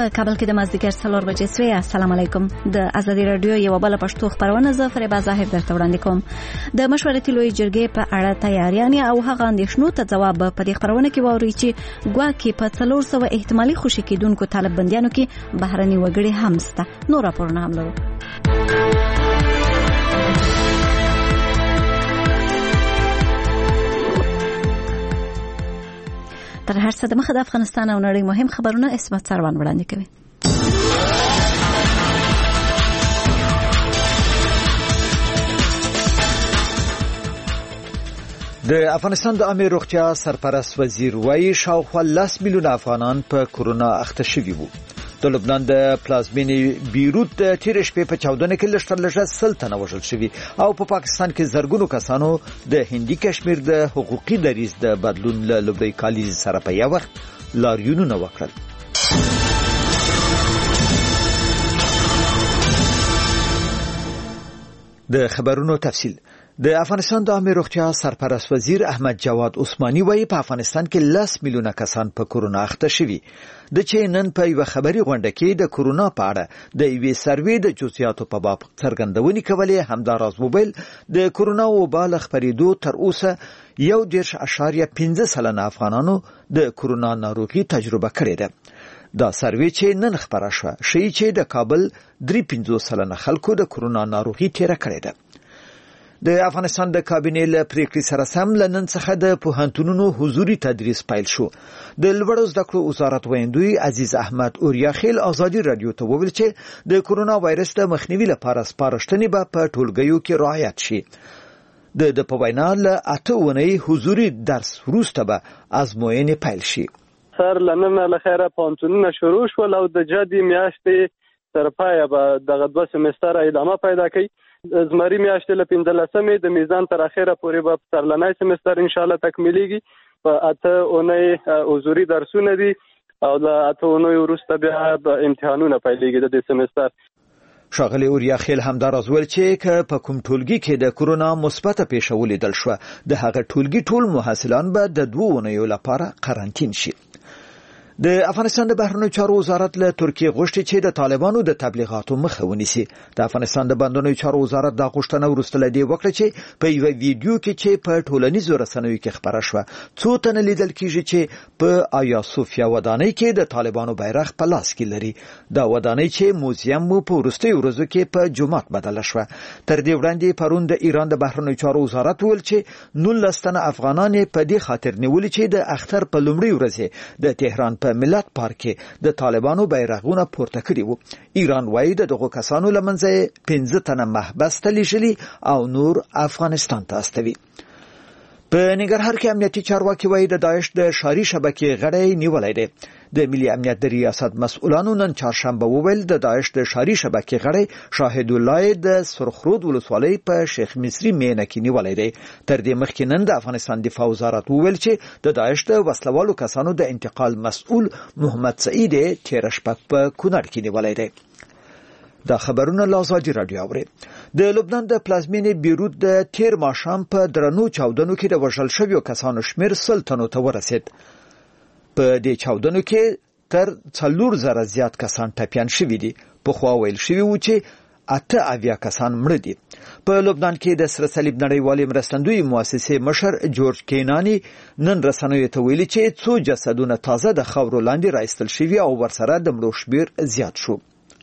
په کابل کې د مازدیګر 4 بجې سوی. السلام علیکم. د ازادي رادیو یو بل پښتو خبرونه زه فریبا ظاهر درته وړاندې کوم. د مشورتي لوی جرګې په اړه تیاریان او هغه اندېښنو ته ځواب په دې خبرونه کې ووري چې ګواکې په 400 احتمالي خوشي کېدونکو طالب بنديانو کې بهرني وګړي هم شته. نور راپورونه هم لرو. تر هر څه د مخه د افغانستان او نړۍ مهم خبرونه اسمت سروان وړاندې کوي. د افغانستان د عامه روغتیا سرپرست وزیر وایي شاوخوا 10 میلیونه افغانان په کورونا اخته شوي وو. د لبنان د پلازمینې بیروت د تیر شپې په چاودنه کې لږ 100 تنه وژل شوي او په پاکستان کې زرګونو کسانو د هندي کشمیر د حقوقي دریځ د بدلون له لومړي کالیز سره په یو وخت لاریونونه وکړل. د خبرونو تفصیل. د افغانستان د عامه روغتیا سرپرست وزیر احمد جواد عثماني وایي په افغانستان کې 10 میلیونه کسان په کورونا اخته شوي. د چې نن په یو خبري غونډه کې د کورونا په اړه د یوې سروې د جزئیاتو په باب څرګندونې کولې. همداراز موبایل د کورونا وبا له خپرېدو تر اوسه 1.5 سلنه افغانانو د کورونا ناروغي تجربه کړې ده. دا سروې چې نن خبره شوه ښیي چې د کابل 3.5 سلنه خلکو د کورونا ناروغي تیره کړې ده. د افغانستان د کابینې له پریکړې سره سم لنن څخه د پوهنتونونو حضوري تدریس پیل شو. د لوړو زده کړو وزارت ویندوی عزیز احمد اوریاخیل ازادي رادیو ته وویل چې د کورونا وایرس د مخنیوي لپاره سپارښتنې به په ټولګیو کې رعایت شي. د په وینا له 8 اونۍ حضوري درس وروسته به ازموینې پیل شي. سر لنن له خیره پوهنتونونه شروع شول او د جدي میاشتې تر پایه به دغه 2 سمستر ادامه پیدا کوي. زمری میاشتې له 15مې د میزان تر اخره پورې به سرلنای سمستر ان شاء الله تکمیلېږي. په 8 اونۍ حضوري درسونه دي او د 8 اونۍ وروسته بیا به امتحانونه پیلېږي د دې سمستر. ښاغلی اوریاخیل همداراز ویل چې په کوم ټولګي کې د کورونا مثبته پیښه ولیدل شوه د هغه ټولګي ټول محصلان به د 2 اونیو لپاره قرنطین شي. د افغانستان د بهرنیو چارو وزارت له ترکیه غوښتي چې د طالبانو د تبلیغاتو مخه ونیسي. د افغانستان د بهرنیو چارو وزارت دا غوښتنه وروسته له دې وکړه چې په یو ویډیو کې چې په ټولنیزو رسنیو کې خبره شوه 2 تنه لیدل کیږي چې په آیا صوفیا ودانۍ کې د طالبانو بیرغ په لاس کې لري. دا ودانۍ چې موزیم مو په وروستیو ورځو کې په جومات بدله شوه. تر دې وړاندې پرون د ایران د بهرنیو چارو وزارت ویل چې 19 تنه افغانان په دې خاطر نیولي چې د اختر په لومړي ورځ د تهران په ملت پارک کې د طالبانو بیرغونه پورته کړي وو. ایران وایي دغه کسانو لمنځه 15 تنه محبس ته لیږلي او نور افغانستان ته استوي. په ننګرهار کې امنیتي چارواکي وایي د داعش د ښاري شبکې غړی نیولای دی. د ملي امنیت د ریاست مسؤلانو نن چهارشنبه وویل د داعش د ښاري شبکې غړی شاهد الله د سرخرود ولسوالۍ په شیخ مصری مینه کې نیولای دی. تر دې مخکې نن د افغانستان دفاع وزارت وویل چې د داعش د وسلوالو کسانو د انتقال مسؤل محمد سعید تیر شپه په کونړ کې نیولای دی. دا خبرونه له ازادي رادیو اوري. د لبنان د پلازمینې بیروت د تیر ماښام په درنو چاودنو کې د وژل شویو کسانو شمیر 100 تنو ته ورسید. په دې چاودنو کې تر 4,000 زیات کسان ټپیان شوي دي. پخوا ویل شوي وو چې 8 کسان مړه دي. په لبنان کې د سره صلیب نړیوالې مرستندوی مؤسسې مشر جورج کینانی نن رسنیو ته ویلي چې 2 جسدونه تازه د خاورو لاندې راایستل شوي او ورسره د مړو شمیر زیات شو.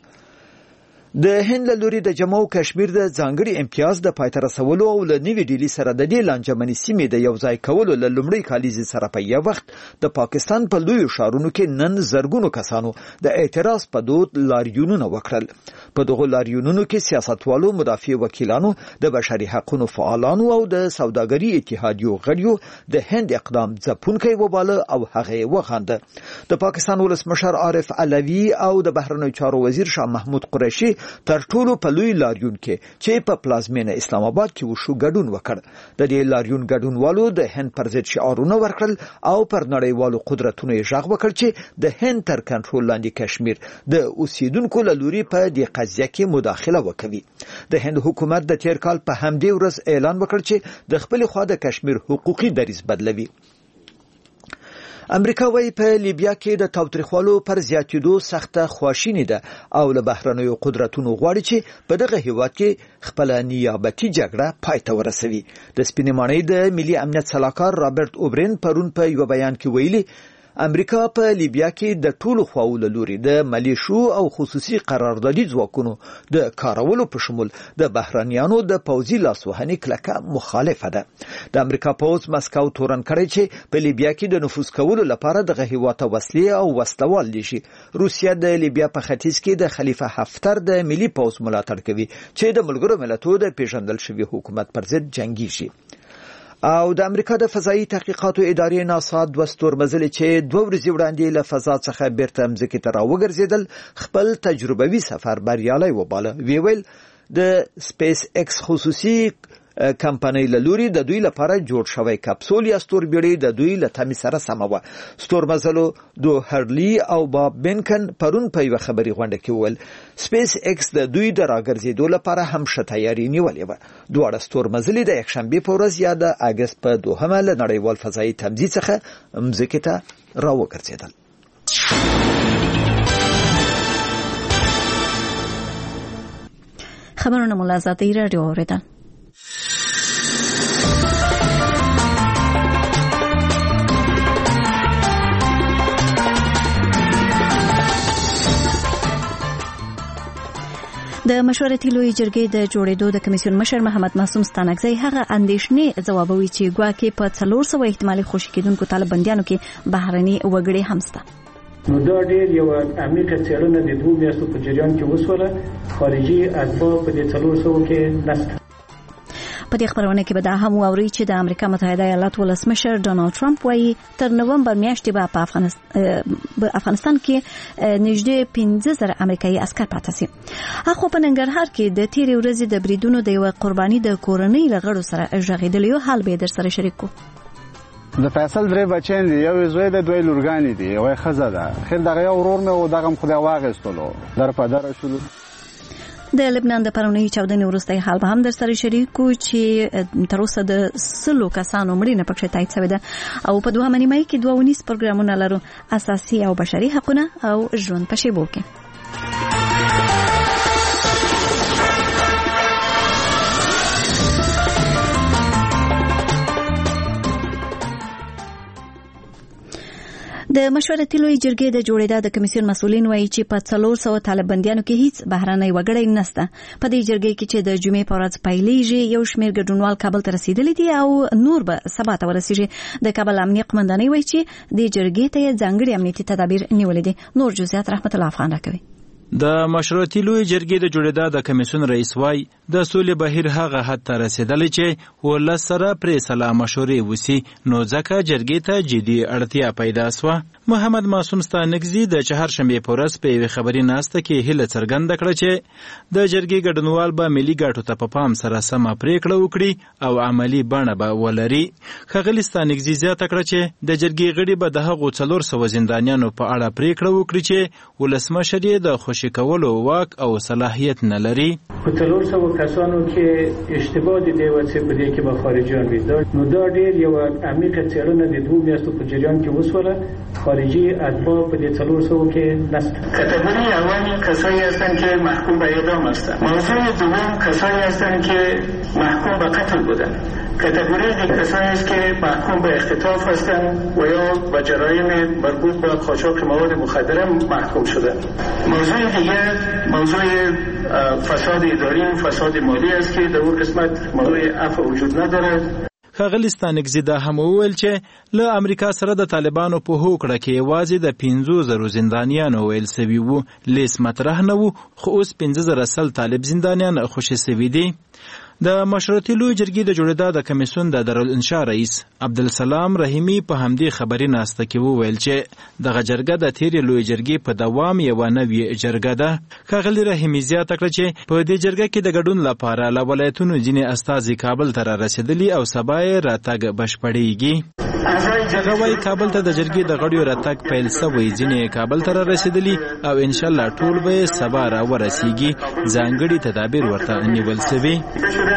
د هند له لوري د جموں کشمیر د ځانګړي امتیاز د پای ته رسولو او له نوې ډیلي سره د دې لانجمنې سیمې د یوځای کولو له لومړي کالیزې سره په یو وخت د پاکستان په لویو ښارونو کې نن زرګونو کسانو د اعتراض په دود لاریونونه وکړل. په دغه لاریونونو کې سیاستوالو، مدافع وکیلانو، د بشري حقوقو فعالانو او د سوداګري اتحادیو غړیو د هند اقدام ځپونکی وباله او هغه وغنده. د پاکستان ولسمشر عارف علوي او د بهرنیو چارو وزیر شاه محمود قریشي تر ټولو په لوی لاریون کې چې په پلازمینه اسلام آباد کې وشو ګډون وکړ. د دې لاریون ګډونوالو د هند پر ضد شعارونه ورکړل او پر نړیوالو قدرتونو یې غږ وکړ چې د هند تر کنټرول لاندې کشمیر د اوسیدونکو له لوري په دې قضیه کې مداخله وکوي. د هند حکومت د تیر کال په همدې ورځ اعلان وکړ چې د خپل خوا د کشمیر حقوقي دریځ بدلوي. امریکا وايي په لیبیا کې د تاوتریخوالو پر زیاتېدو سخته خواشینی ده او له بهرنیو قدرتونو غواړي چې په دغه هیواد کې خپل نیابتي جګړه پای ته ورسوي. د سپینې ماڼۍ د ملي امنیت سلاکار رابرټ اوبرین پرون په یو بیان کې ویلي امریکا په لیبیا کې د ټولو خواو له لوري د ملیشو او خصوصي قراردادي ځواکونو د کارولو په شمول د بهرنیانو د پوځي لاسوهنې کلکه مخالفه ده. د امریکا پوځ مسکو تورن کړی چې په لیبیا کې د نفوذ کولو لپاره دغه هیواد ته وسلې او وسلوال لشي. روسیا د لیبیا په ختیځ کې د خلیفه حفتر د ملي پوځ ملاتړ کوي چې د ملګرو ملتونو د پیژندل شوی حکومت پر ضد جنگیږي. او د امریکا د فضایي تحقیقاتو ادارې ناسا 2 ستورمزلې چې 2 ورځې وړاندې له فضا څخه بیرته مځکې ته راوګرځېدل خپل تجربوي سفر بریالی وباله. ویل د سپیس ایکس خصوصي کمپنۍ له لوري د دوی لپاره جوړ شوی کپسول یا ستوربیړۍ د دوی له تمې سره سمه وه. ستورمزلو دو هرلی او باب بینکن پرون په یوه خبري غونډه کې وویل سپیس ایکس د دوی د راګرځېدو لپاره هم ښه تیاري نیولې وه. دواړه ستورمزلې د یکشنبې په ورځ یا د اګست په 2 له نړیوال فضایي تمځي څخه مځکې ته راوګرځېدل. خبرونه مو له آزادۍ راډیو اورېدل. د مشورتي لوی جرګې د جوړېدو د کمیسیون مشر محمد معصوم ستانکزی هغه اندېښنې ځوابوي چې ګواکې په 400 احتمالي خوشي کېدونکو طالباندیانو کې بهرني وګړي هم شته. نو دا ډېر یو عمیقه څېړنه د 2 میاشتو په جریان کې وسوله. خارجي اتباع په دې 400 کې نشته. په دې خبرونه کې به دا هم واوري چې د امریکا متحده ایالاتو ولسمشر ډونالد ټرمپ وايي تر نومبر میاشتې به په افغانستان کې نږدې 15,000 امریکایي عسكر پاتې شي. هغه په ننګرهار کې د تیرې ورځې د بریدونو د یو قرباني د کورنۍ لغړو سره ژغېدل یو حال به در سره شریکو. د فیصل درې بچین دي، یو زوی د دوی لورګانی دي، یو خزه ده. خیر دغه یو ورور مې او دغه خدای واغستلو در په در شول. د لبنان د پرونی چاودنې وروسته حال به هم در سره شریکو چې تر اوسه د 100 کسانو مړینه پکې تایید شوې ده او په 2 مې کې 2 پروګرامونه لرو اساسي او بشري حقوقونه او ژوند په شیبو کې. د مشورتي لوی جرګې د جوړېدا د کمیسیون مسؤلین وایي چې په 400 طالباندیانو کې هیڅ بهرنۍ وګړي نشته. په دې جرګې کې چې د جمعې په ورځ پیلېږي یو شمېر ګډونوال کابل ته رسیدلي دي او نور به سبا ته ورسیږي. د کابل امنیه قومندانۍ وایي چې د جرګې ته ځانګړي امنیتي تدابیر نیولې دي. نور جزئیات رحمت الله افغان راکوي. د مشورتي لوی جرګې د جوړېدا د کمیسیون رئیس وای د سولې بهیر هغه حد ته رسیدلی چې ولس سره پرې سلا مشورې وسی نو ځکه جرګې ته جدي اړتیا پیدا سوه. محمد معصوم ستانکزی د چهارشنبې په ورځ په یوې خبري ناسته کې هیله څرګنده کړه چې د جرګې ګډونوال به ملي ګټو ته په پام سره سمه پریکړه وکړي او عملی بڼه به ولري. ښاغلي ستانکزی زیاته کړه چې د جرګې غړي به د هغو 400 زندانیانو په اړه پریکړه وکړي چې ولسمشر یې د خوشي کولو واک او صلاحیت نه لري. په 400 کسانو کې اشتباه دي د وڅې په دې کې به خارجيان وي. نو دا ډېر یو عمیقه څېړنه د 2 میاشتو په جریان کې وسوله. خارجی اتباع په دې 400 کې نشته. کاتگوری اولی کسایی هستند که محکوم به اعدام هستند. موضوع دوم کسایی هستند که محکوم به قتل بودند. کاتگوری دیگر کسایی است که محکوم به اختطاف هستند و یا به جرایم مربوط به قاچاق مواد مخدر محکوم شدند. موضوع دیگر موضوع فساد اداری و فساد مالی است که در اون قسمت موضوع عفو وجود ندارد. ښاغلي ستانکزي دا هم وویل چې له امریکا سره د طالبانو په هوکړه کې یوازې د 15,000 زندانیانو ویل سوي وو لیست مطرح نه وو، خو اوس 15,000 طالب زندانیان خوشي سوي دي. د مشورتي لوی جرګې د جوړېدا د کمیسیون د دارالانشا رئیس عبدالسلام رحیمي په همدې خبري ناسته کې وویل چې دغه جرګه د تیرې لوی جرګې په دوام یوه نوې جرګه ده. ښاغلي رحیمي زیاته کړه چې په دې جرګه کې د ګډون لپاره له ولایتونو ځینې استازي کابل ته رارسېدلي او سبا یې راتګ بشپړېږي. هغه وایي کابل ته د جرګې د غړیو راتګ پیل سوی، ځینې کابل ته رارسېدلي او انشاءالله ټول به سبا راورسیږي. ځانګړي تدابیر ورته نیول سوي.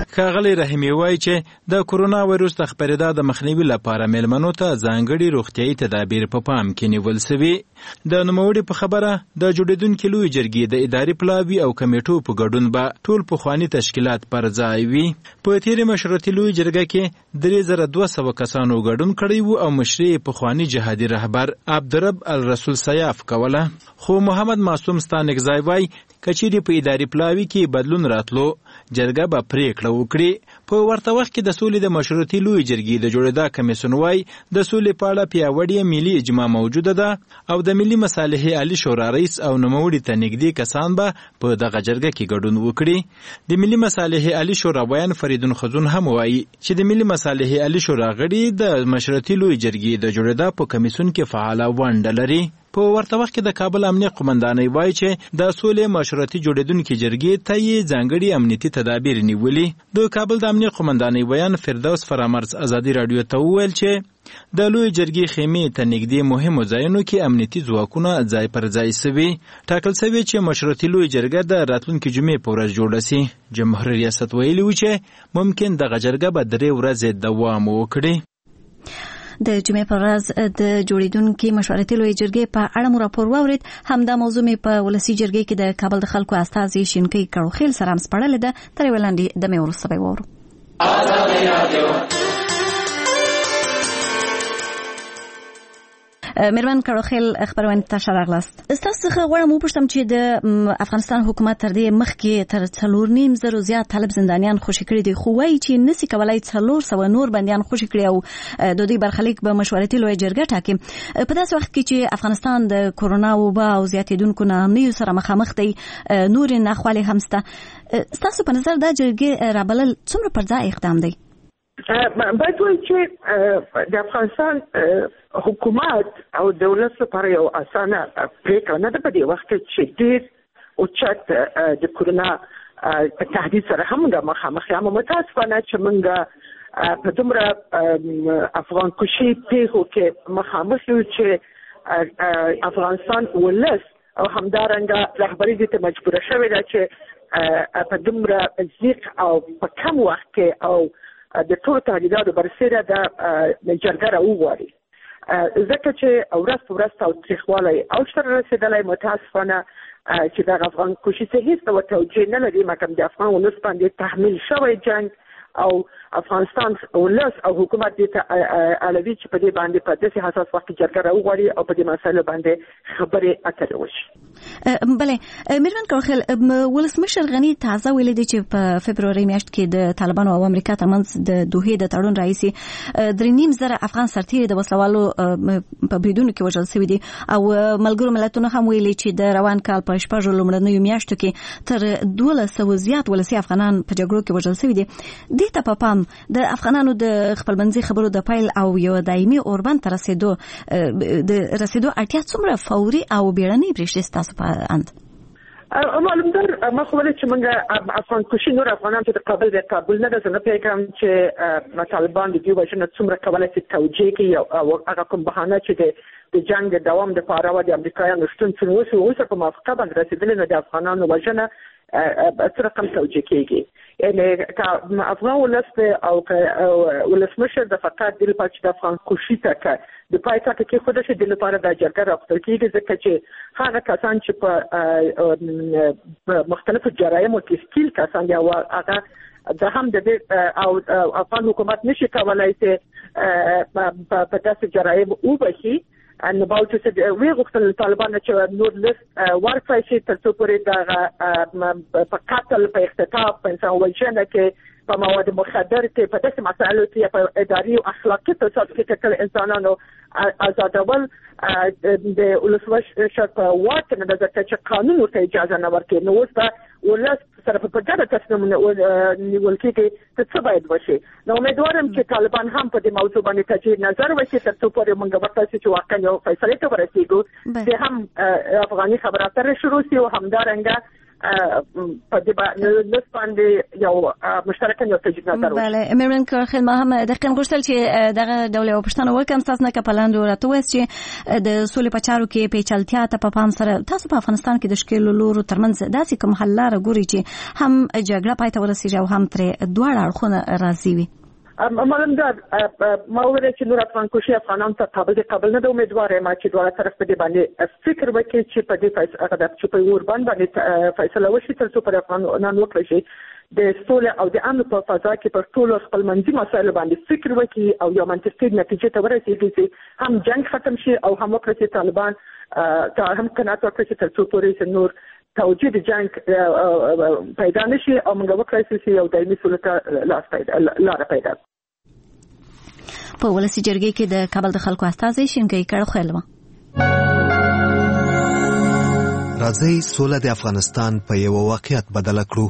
ښاغلی رحیمي وایي چې د کورونا وایروس د خپرېدا د مخنیوي لپاره میلمنو ته ځانګړي روغتیایي تدابیر په پام کې نیول سوي. د نوموړي په خبره د جوړېدونکي لویې جرګې د اداري پلاوي او کمیټو په ګډون به ټول پخواني تشکیلات پر ځای وي. په تېرې مشورتي لویې جرګه کې 3200 کسانو ګډون کړی و او مشري پخواني جهادي رهبر عبدالرب الرسول سیاف کوله. خو محمد معصوم ستانکزی وایي کچېرې په اداري پلاوي کې بدلون راتلو جرګه به پریکړه وکړي. په ورته وخت کې د سولې د مشورتي لویې جرګې د جوړېدا کمیسیون وایي د سولې په اړه پیاوړې ملي اجماع موجوده ده او د ملي مصالحې عالي شورا رئیس او نوموړي ته نږدې کسان به په دغه جرګه کې ګډون وکړي. د ملي مصالحې عالي شورا بیان فریدون خزون هم وایي چې د ملي مصالحې عالي شورا غړي د مشورتي لویې جرګې د جوړېدا په کمیسیون کې فعاله ونډه لري. په ورته وخت کې د کابل امنیه قومندانۍ وایي چې د سولې مشورتي جوړېدونکي جرګې ته یې ځانګړي امنیتي تدابیر نیولي. د کابل د امنیه قومندانۍ بیان فردوس فرامرز ازادي راډیو ته وویل چې د لوی جرګې خیمې ته نږدې مهمو ځایونو کې امنیتي ځواکونه ځای پر ځای سوي. ټاکل سوي چې مشورتي لوی جرګه د راتلونکي جمعې په ورځ جوړه سي. جمهور ریاست ویلي و چې ممکن دغه جرګه به 3 ورځې دوام وکړي. د جمعې پر ورځ د جوړېدونکي مشورتي لویې جرګې په اړه مو راپور واورید. همدا موضوع مې په ولسي جرګې کې د کابل د خلکو استازي شینکۍ کړوخیل سره هم سپړلې ده. تر یوه لاندې دمې وروسته به واورو. میرمن کړوخیل خبرونه تاسو راغلاست. تاسو څخه غواړم وپوښتم چې د افغانستان حکومت تر دې مخکې تر 4.5 زیات طالب زندانیان خوشي کړي دي، خو وایي چې نسی کولای 400 نور بندیان خوشي کړي او د دوی برخلیک به مشورتي لویې جرګه ټاکي. په داسې وخت کې چې افغانستان د کورونا وبا او زیاتېدونکو ناامنیو سره مخامخ دی، نور ناخوالې هم شته. تاسو په نظر دا جرګې رابلل څومره پر ځای اقدام دی؟ باید وایي چې د افغانستان حکومت او دولت لپاره یو اسانه پریکړه نه ده په دې وخت کې چې ډېر اوچت د کورونا په تهدید سره هم مخامخ یو. متاسفانه چې موږ په دومره افغان کشي پیښو کې مخامخ یو چې افغانستان ولس او همدارنګه رهبري دې ته مجبوره شوې ده چې په دومره ضیق او په کم وخت کې او د ټولو تهدیداتو برسېره د جرګه راوغواړي. ځکه چې ورځ په ورځ تاوتریخوالی اوج ته رسېدلی، متاسفانه چې دغه افغان کشي څه هېڅ ډول توجیه نه لري مګر د افغان ولس باندې تحمیل شوی جنګ او افغانستان ولس او حکومت دې ته علوي چې په دې باندې په داسې حساس وخت کې جرګه راوغواړي او په دې مسایلو باندې خبرې اترې وشي. بله میرمن کړوخیل، ولسمشر غني تازه ویلي دی چې په فبروري میاشت کې د طالبانو او امریکا ترمنځ د دوحې د تړون راهیسې 3.5 افغان سرتیري د وسلوالو په بریدونو کې وژل شوي دي او ملګرو ملتونو هم ویلي چې د روان کال په 6 لومړنیو میاشتو کې تر 1200 زیات ولسي افغانان په جګړو کې وژل شوي دي. دې ته په پام د افغانانو د خپلمنځي خبرو د پیل او یو دایمي اوربند ته رسیدو اړتیا څومره فوري او بیړنۍ برېښي ستاسو په اند؟ معلومدار ما خو ویل چې موږ افغان کشي نور افغانان چې د کابل نه ده، زه نه پوهېږم چې طالبان د دوی وژنه څومره کولی شي توجیه کړي او هغه کوم بهانه چې د جنګ د دوام دپاره و د امریکایانو شتون څه اوسه په موافقه باندې رسېدلې نه د افغانانو وژنه څه رقم توجیه کېږي. یعنې که افغان ولس او ولسمشر د فقط دې لپاره چې د افغان کشي ته د پای ټاکه کېښوده شي دې لپاره دا جرګه راغوښتل کېږي، ځکه چې هغه کسان چې په مختلفو جرایمو کې ښکیل کسان دي او هغه د هم د او افغان حکومت نشي کولی چې په داسې جرایم وبخي. نو باید چې وی غوښتل طالبان چې نور لست ورکړی شي تر څو پورې دغه په قتل، په اختطاف، په انسان وژنه کې، په مواد مخدر کې، په داسې مسایلو کې په اداري او اخلاقي فساد کې ټول انسانانو آزادول د ولسمشر په واک نه ده، ځکه چې قانون ورته اجازه نه ورکوي. نو اوس به ولس سره په ګډه تصمیم نیول کېږي چې څه باید وشي. نو امیدوارم چې طالبان هم په دې موضوع باندې تجدید نظر وکړي تر څو پورې موږ ورته چې واقعا یو فیصلې ته ورسېږو چې هم افغاني خبرې اترې شروع شي او همدارنګه په دې باندې باندې یو مشترک یو تجربه درو. بله مېرمن کارخیل ما هم د خپل غوښتل چې دغه ډول یو پښتنه وکم تاسو نه کپلان راته وایي چې د سولې په چارو کې پیچلتیا ته په پام سره تاسو په افغانستان کې د شکل لورو ترمنځ داسې کوم حل لاره ګوري چې هم جګړه پای ته ورسیږي او هم تر دواړه اړخونه راضي وي. معلوم ده ما ویل چې نور افغان کوشي افغانان ته قابل نه د امیدوار ما چې دواړه طرف په دې باندې فکر وکړي چې په دې فیصله چې په اوربان باندې فیصله وشي تر څو پر افغانان وکړي شي د سولې او د امن په فضا کې پر ټولو خپل منځي مسایلو باندې فکر وکړي او یو منطقي نتیجه ته ورسیږي چې هم جنگ ختم شي او هم وکړي چې طالبان ته هم قناعت وکړي چې تر څو پورې نور توجیه د جنگ پیدا نشي او موږ وکړای شي یو دایمي سولې ته لار پیدا. په ولسی جرګې کې د کابل د خلکو استازي شینګي کړه خلوه راځي سوله د افغانستان په یو واقعیت بدل کړو.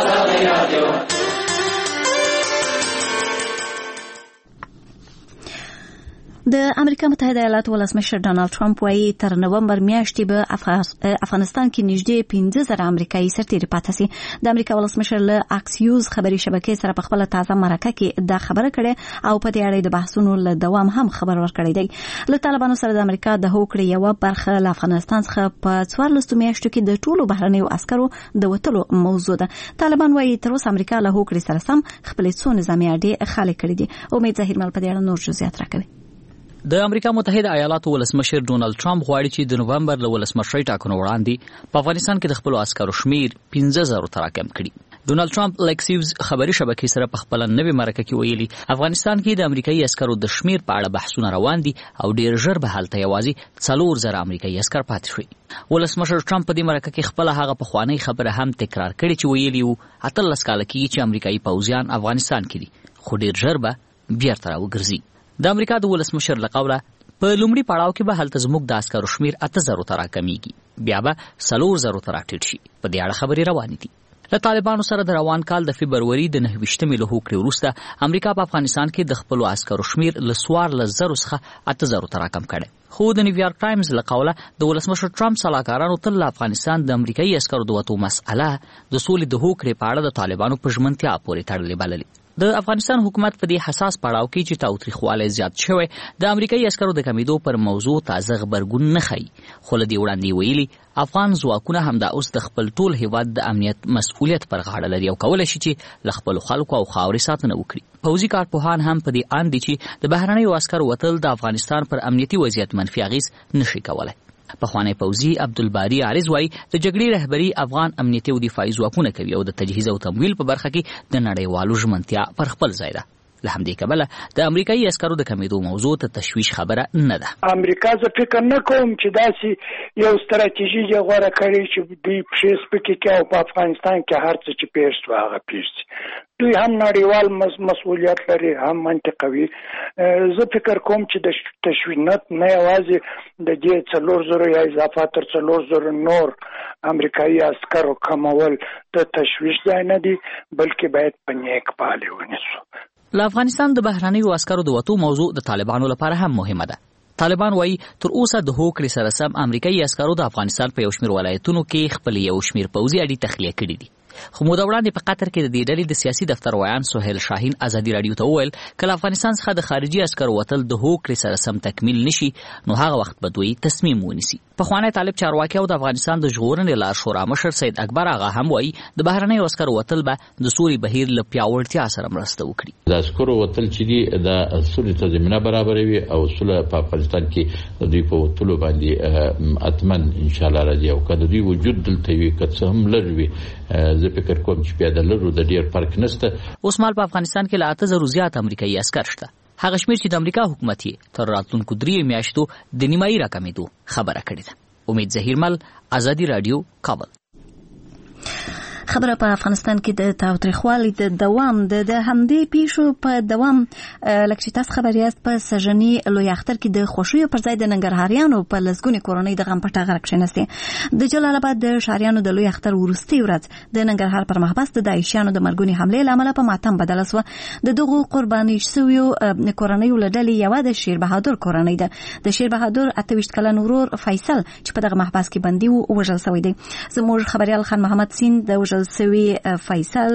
د امریکا متحده ایالاتو ولسمشر ډانلډ ټرمپ وايي تر نومبر میاشتې به افغانستان کې نږدې 15,000 امریکایي سرتیري پاتې سي. د امریکا ولسمشر له اکسیوز خبري شبکې سره په خپل تازه مرکه کې دا خبره کړې او په دې اړه د بحثونو له دوام هم خبر ورکړی دی. له طالبانو سره د امریکا د هوکړې یو برخه له افغانستان څخه په 14 میاشتو کې د ټولو بهرنیو عسکرو د وټلو موضوع ده. طالبان وايي تر اوسه امریکا له هوکړې سره سم خپل څو نظامي اډې خالي کړې دي. امید ظاهر مل په دې اړه نور جزئیات راکوي. د امریکا متحده ایالاتو ولسمشر ډونالد ټرمپ غواړي چې د نومبر له ولسمشرۍ ټاکنو وړاندې په افغانستان کې د خپل عسکرو شمیر 15,000 ته راکم کړي. ډونالد ټرمپ لکسیوز خبري شبکې سره په خپل نوې مرکه کې ویلي افغانستان کې د امریکایي عسکرو د شمیر په اړه بحثونه روان دي او ډیر ژر به هلته یوازې 4,000 امریکایي عسکر پاتې شي. ولسمشر ټرمپ په دې مرکه کې خپل هغه پخوانی خبره هم تکرار کړې چې ویلي وو 18 کال کې چې امریکایي پوځیان افغانستان کې دي خو ډیر ژر به بیرته راوګرځي. د امریکا د ولسمشر له قوله په لومړي پړاو کې به هلته زموږ د عسکرو شمیر 8,000 ته راکمیږي بیا به 4,000 ته راټیټ شي. په دې اړه خبرې روانې دي. له طالبانو سره د روان کال د فبروري د 29 له هوکړې وروسته امریکا په افغانستان کې د خپل عسکرو شمیر له 14,000 څخه 8,000 ته راکم کړي. خو د نیویارک ټایمز له قوله د ولسمشر ټرمپ صلاحکارانو تل افغانستان د امریکایي عسکرو د وټو مسأله د سولې د هوکړې په اړه د طالبانو په ژمنتیا پورې تړلې بللې. د افغانستان حکومت په دې حساس پړاو کې چې تاوتریخوالی زیات شوی د امریکایي عسکرو د کمیدو پر موضوع تازه خبرګون نه ښیي. خو له دې وړاندې ویلي افغان ځواکونه همدا اوس د خپل ټول هیواد د امنیت مسؤلیت پر غاړه لري او کولی شي چې له خپلو خلکو او خاورې ساتنه وکړي. پوځي کارپوهان هم په دې اند دي چې د بهرنیو عسکرو وتل د افغانستان پر امنیتي وضعیت منفي اغیز نشي کولی. پخوانی پوځي عبدالباری عارض وايي د جګړې رهبری افغان امنیتي او دفاعي ځواکونه کوي او د تجهیز او تمویل په برخه کې د نړیوالو ژمنتیا پر خپل ځای ده. له همدې کبله د امریکایي عسکرو د کمیدو موضوع ته تشویش خبره نه ده. امریکا زه فکر نه کوم چې داسې یو ستراتیژي یې غوره کړې چې دوی پښې سپکې کړي او په افغانستان کې هر څه چې پیښ شو هغه پیښ شي. دوی هم نړیوال مسؤلیت لري هم منطقوي. زه فکر کوم چې د تشوینت نه یوازې د دې 4,000 یا اضافه تر 4,000 نور امریکایي عسکرو کمول د تشویش ځای نه دی بلکې باید په نیک پالي ونیسو. له افغانستان د بهرنیو عسکرو د وټو موضوع د طالبانو لپاره هم مهمه ده. طالبان وايي تر اوسه د هوکړې سره سم امریکایي عسکرو د افغانستان په یو شمېر ولایتونو کې خپل یو شمېر پوځي اډې تخلیه کړي دي. خو موده وړاندې په قطر کې د دې ډلې د سیاسي دفتر ویان سهیل شاهین ازادي رادیو ته وویل کله افغانستان څخه د خارجي عسکرو وتل د هوکړې سره سم تکمیل نشي نو هغه وخت به دوی تصمیم ونیسي. پخوانی طالب چارواکي او د افغانستان د ژغورنې لار شورا مشر سید اکبر آغا هم وایي د بهرنیو عسکرو وتل به د سولې بهیر له پیاوړتیا سره مرسته وکړي. د عسکرو وتل چې دي د سولې ته زمینه برابروي او سوله په افغانستان کې د دوی په وتلو باندې اتمن ان شاء الله راځي او کله دوی وجود دلته وي که څه هم لږ وي زه فکر کوم چې بیا د لرو د ډیر فرق نشته. اوس مال په افغانستان کې له 8,000 زیات امریکایي عسکر شته. هغه شمیر چې د امریکا حکومت یې تر راتلونکو 3 میاشتو د نیمایي راکمېدو خبره کړې ده. امید ظهیر مل ازادي رادیو کابل. خبره په افغانستان کې د تاوتریخوالي د دوام د همدې پیښو په دوام لکه چې تاسو خبر یاست په سژني لوی اختر کې د خوشیو پر ځای د ننګرهاریانو په لسګونې کورنۍ د غم پټه غرق شناستي د جلال آباد د شاریانو د لوی اختر وروستي ورځ د ننګرهار پر محبس د داعشیانو د مرګونی حمله لامل په ماتم بدل شو د دغو قرباني شویو کورنۍ ولډلې یو د شیر بهادر کورنۍ ده د شیر بهادر 28 کلن ورور فیصل چې په دغه محبس کې بندي و وژل شوی دی زموږ خبريال خان محمد سین د وژل سوي فیصل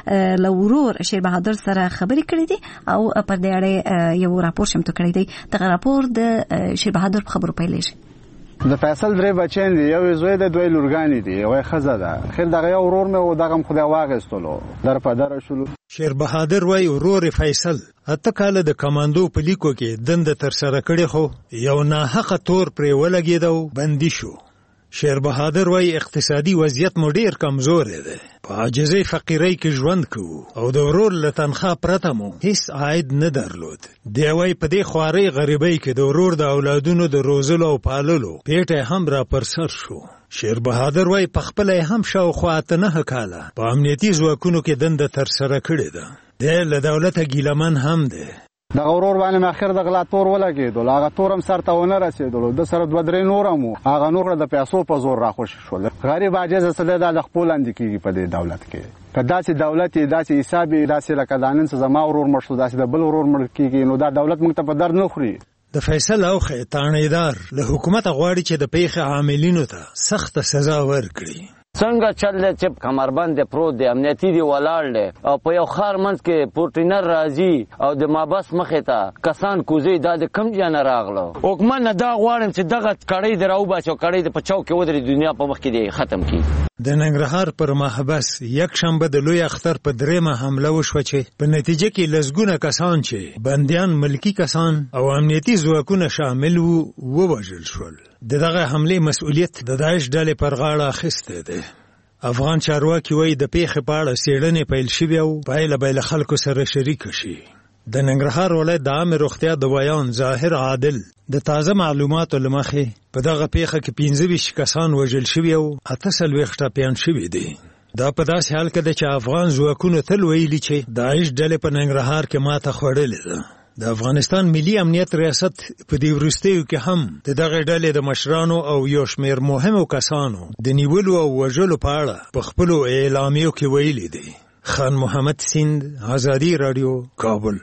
لورور شیر بهادر سره خبرې کړې دي او پر دې اړه یو راپور شمته کړی دی دغه راپور د شیر بهادر په خبرو پیلېږي د فیصل درې بچین دي یو زوی د دوی لورګانی دي یو خزه ده خیر دغه یو ورور مې او دغه خدای واغستلو در په در شلو شیر بهادر وای ورور فیصل اته کال د کمانډو په لیکو کې دند تر سره کړي خو یو نه حق تور پر ولګیدو بندي شو شیر بهادر وای اقتصادي وضعیت مو ډیر کمزور دی په عاجزۍ فقیرۍ کې ژوند کوو او د ورور له تنخواه پرته مو هیڅ عاید نه درلود دی وای په دې خوارۍ غریبۍ کې د ورور د اولادونو د روزلو او پاللو پیټه هم را پر سر شو شیر بهادر وای په خپل هم شاوخوا 9 کاله په امنیتي ځواکونو کې دند تر سره کړې ده د له دولت ګیلمن هم دی د غرور باندې ماخر د غلا تور ولګېدل هغه تورم سرته ونه رسیدل د سره 2-3 نورم هغه نور د پیسو په زور راخوش شول غریب عاجز سره د خپل اندکیږي په دې دولت کې کداسې دولت داسې حساب داسې لکه دانن زما ورور مرشد داسې د بل ورور مړ کیږي نو دا دولت موږ ته په در نه خوري د فیصل او خیتانیدار له حکومت غواړي چې د پیښه عاملینو ته سخت سزا ورکړي څنګه چل چې کمربند پروت دی امنیتي دی ولاړ دی او په یو خار منځ کې پورټینر راځي او د مابس مخې ته کسان کوزي د کم جن راغلو حکومت نه دا غواړم چې دغه کړي دراو بچو کړي د پچاو کې ودرې دنیا په مخ کې دی ختم کی د ننګرهار پر محبس یک شنبه د لوی اختر په دریمه حمله وشوه چې په نتیجه کې لسګونه کسان چې بندیان ملکی کسان او امنیتي ځواکونه شامل وو وژل شول دغه حمله مسؤلیت د داعش ډلې پر غاړه اخیسته ده افغان چارواکي وایي د پیښې په اړه څېړنې پیل شوې او پایله به له خلکو سره شریک شي د ننګرهار ولایت د عامه روغتیا د ویان ظاهر عادل د تازه معلوماتو لمخې په دغه پیښه کې 25 کسان وژل شوي او 48 ټپیان شوي دي دا په داسې حال کې ده چې افغان ځواکونو تل ویلي چې داعش ډلې په ننګرهار کې ماته خوړلې ده د افغانستان ملي امنیت ریاست په دې وروستیو کې هم دغه ډلې د مشرانو او یو شمېر مهمو کسانو د نیولو او وژلو په اړه په خپلو اعلامیو کې ویلي دي خان محمد سیند آزادی رادیو کابل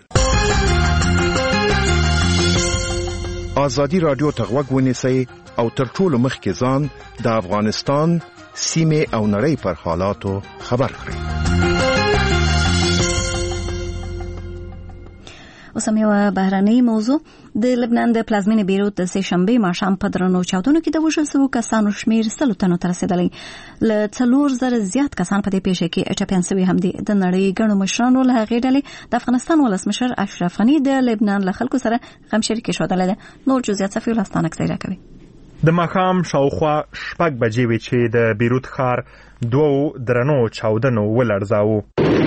آزادی رادیو ته غوږ ونیسئ او تر ټولو مخکې ځان د افغانستان سیمې او نړۍ پر حالاتو خبر کړئ اوس هم یو بهرنۍ موضوع د لبنان د پلازمینې بیروت د سه شنبه ماښام په درنو چاودنو کې د وژل شوو کسانو شمیر 100 تنو ته رسیدلی له 4000 زیات کسان په دې پیښه کې ټپیان شوي هم دي د نړۍ ګڼو مشرانو له هغې ډلې د افغانستان ولسمشر اشرف غني د لبنان له خلکو سره غم شریکي ښودلی ده نور جزئیات صفي ولستان اکثر کوي د ماښام شاوخوا 6 بجې وې چې د بیروت ښار 2 درنو چاودنو ولړزاوه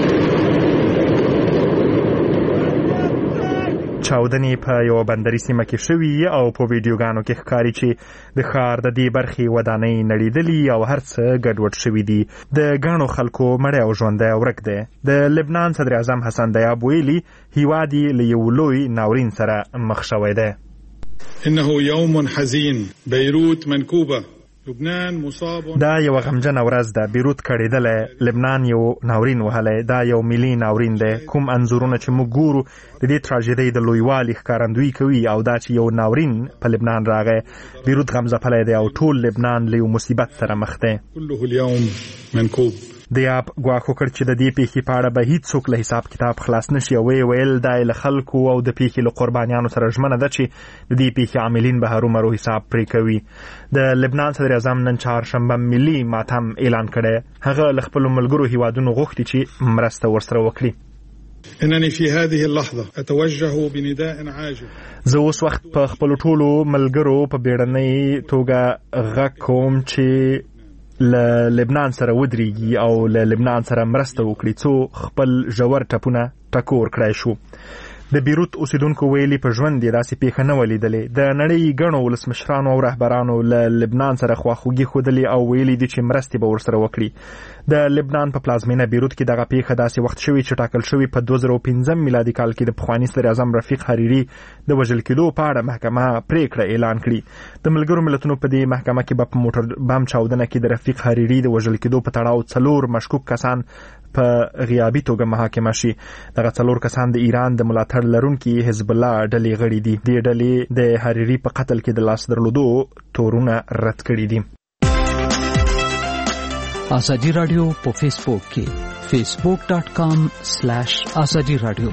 چاودنې په یو بندري سیمه کې شوي او په ویډیوګانو کې ښکاري چې د ښار د دې برخې ودانۍ نړېدلي او هر څه ګډوډ شوي دي د ګڼو خلکو مړی او ژوندی ورک دی د لبنان صدر اعظم حسن دیاب ویلي هیواد یې له یو لوی ناورین سره مخ شوی دی انه یوم حزین بیروت منکوبه لبنان مصاب دا یو غمجن ورځ ده بیروت کړېدلی لبنان یو ناورین وهلی دا یو ملي ناورین دی کوم انځورونه چې موږ ګورو د دې تراژیدۍ د لویوالي ښکارندویي کوي او دا چې یو ناورین په لبنان راغی بیروت غمځپلی دی او ټول لبنان له یو مصیبت سره مخ دی كله اليوم منكوب دیاب ګواښ وکړ چې د دې پیښې په اړه به هیڅوک له حساب کتاب خلاص نشي او ویل دا له خلکو او د پیښې له قربانیانو سره ژمنه ده چې د دې پیښې عاملین به هرومرو حساب پرې کوي د لبنان صدر اعظم نن چهارشنبه ملي ماتم اعلان کړی هغه له خپلو ملګرو هیوادونو غوښتي چې مرسته ورسره وکړي انني في هذه اللحظه اتوجه بنداء عاجل زه اوس وخت په خپلو ټولو ملګرو په بیړنۍ توګه غږ کوم چې له لبنان سره ودرېږي او له لبنان سره مرسته وکړي څو خپل ژور ټپونه ټکور کړای شو د بیروت اوسیدونکو ویلي په ژوند یې داسې پیښه نه ولیدلې. د نړۍ ګڼو ولسمشرانو او رهبرانو له لبنان سره خواخوږي ښودلې او ویلي دي چې مرستې به ورسره وکړي. د لبنان په پلازمینه بیروت کې دغه پیښه داسې وخت شوې چې ټاکل شوې په 2015 میلادي کال کې د پخواني صدر اعظم رفیق حریري د وژل کېدو په اړه محکمه پریکړه اعلان کړي. د ملګرو ملتونو په دې محکمه کې به په موټر بم چاودنه کې د رفیق حریري د وژل کېدو په تړاو 4 مشکوک کسان په غیابي توګه محاکمه شي. دغه 4 کسان د ایران د ملاتړ لرونکي حزب الله ډلې غړي دي. دې ډلې د حریري په قتل کې د لاس درلودو تورونه رد کړي دي. ازادي رادیو په فیسبوک کې facebook.com/azadi radio.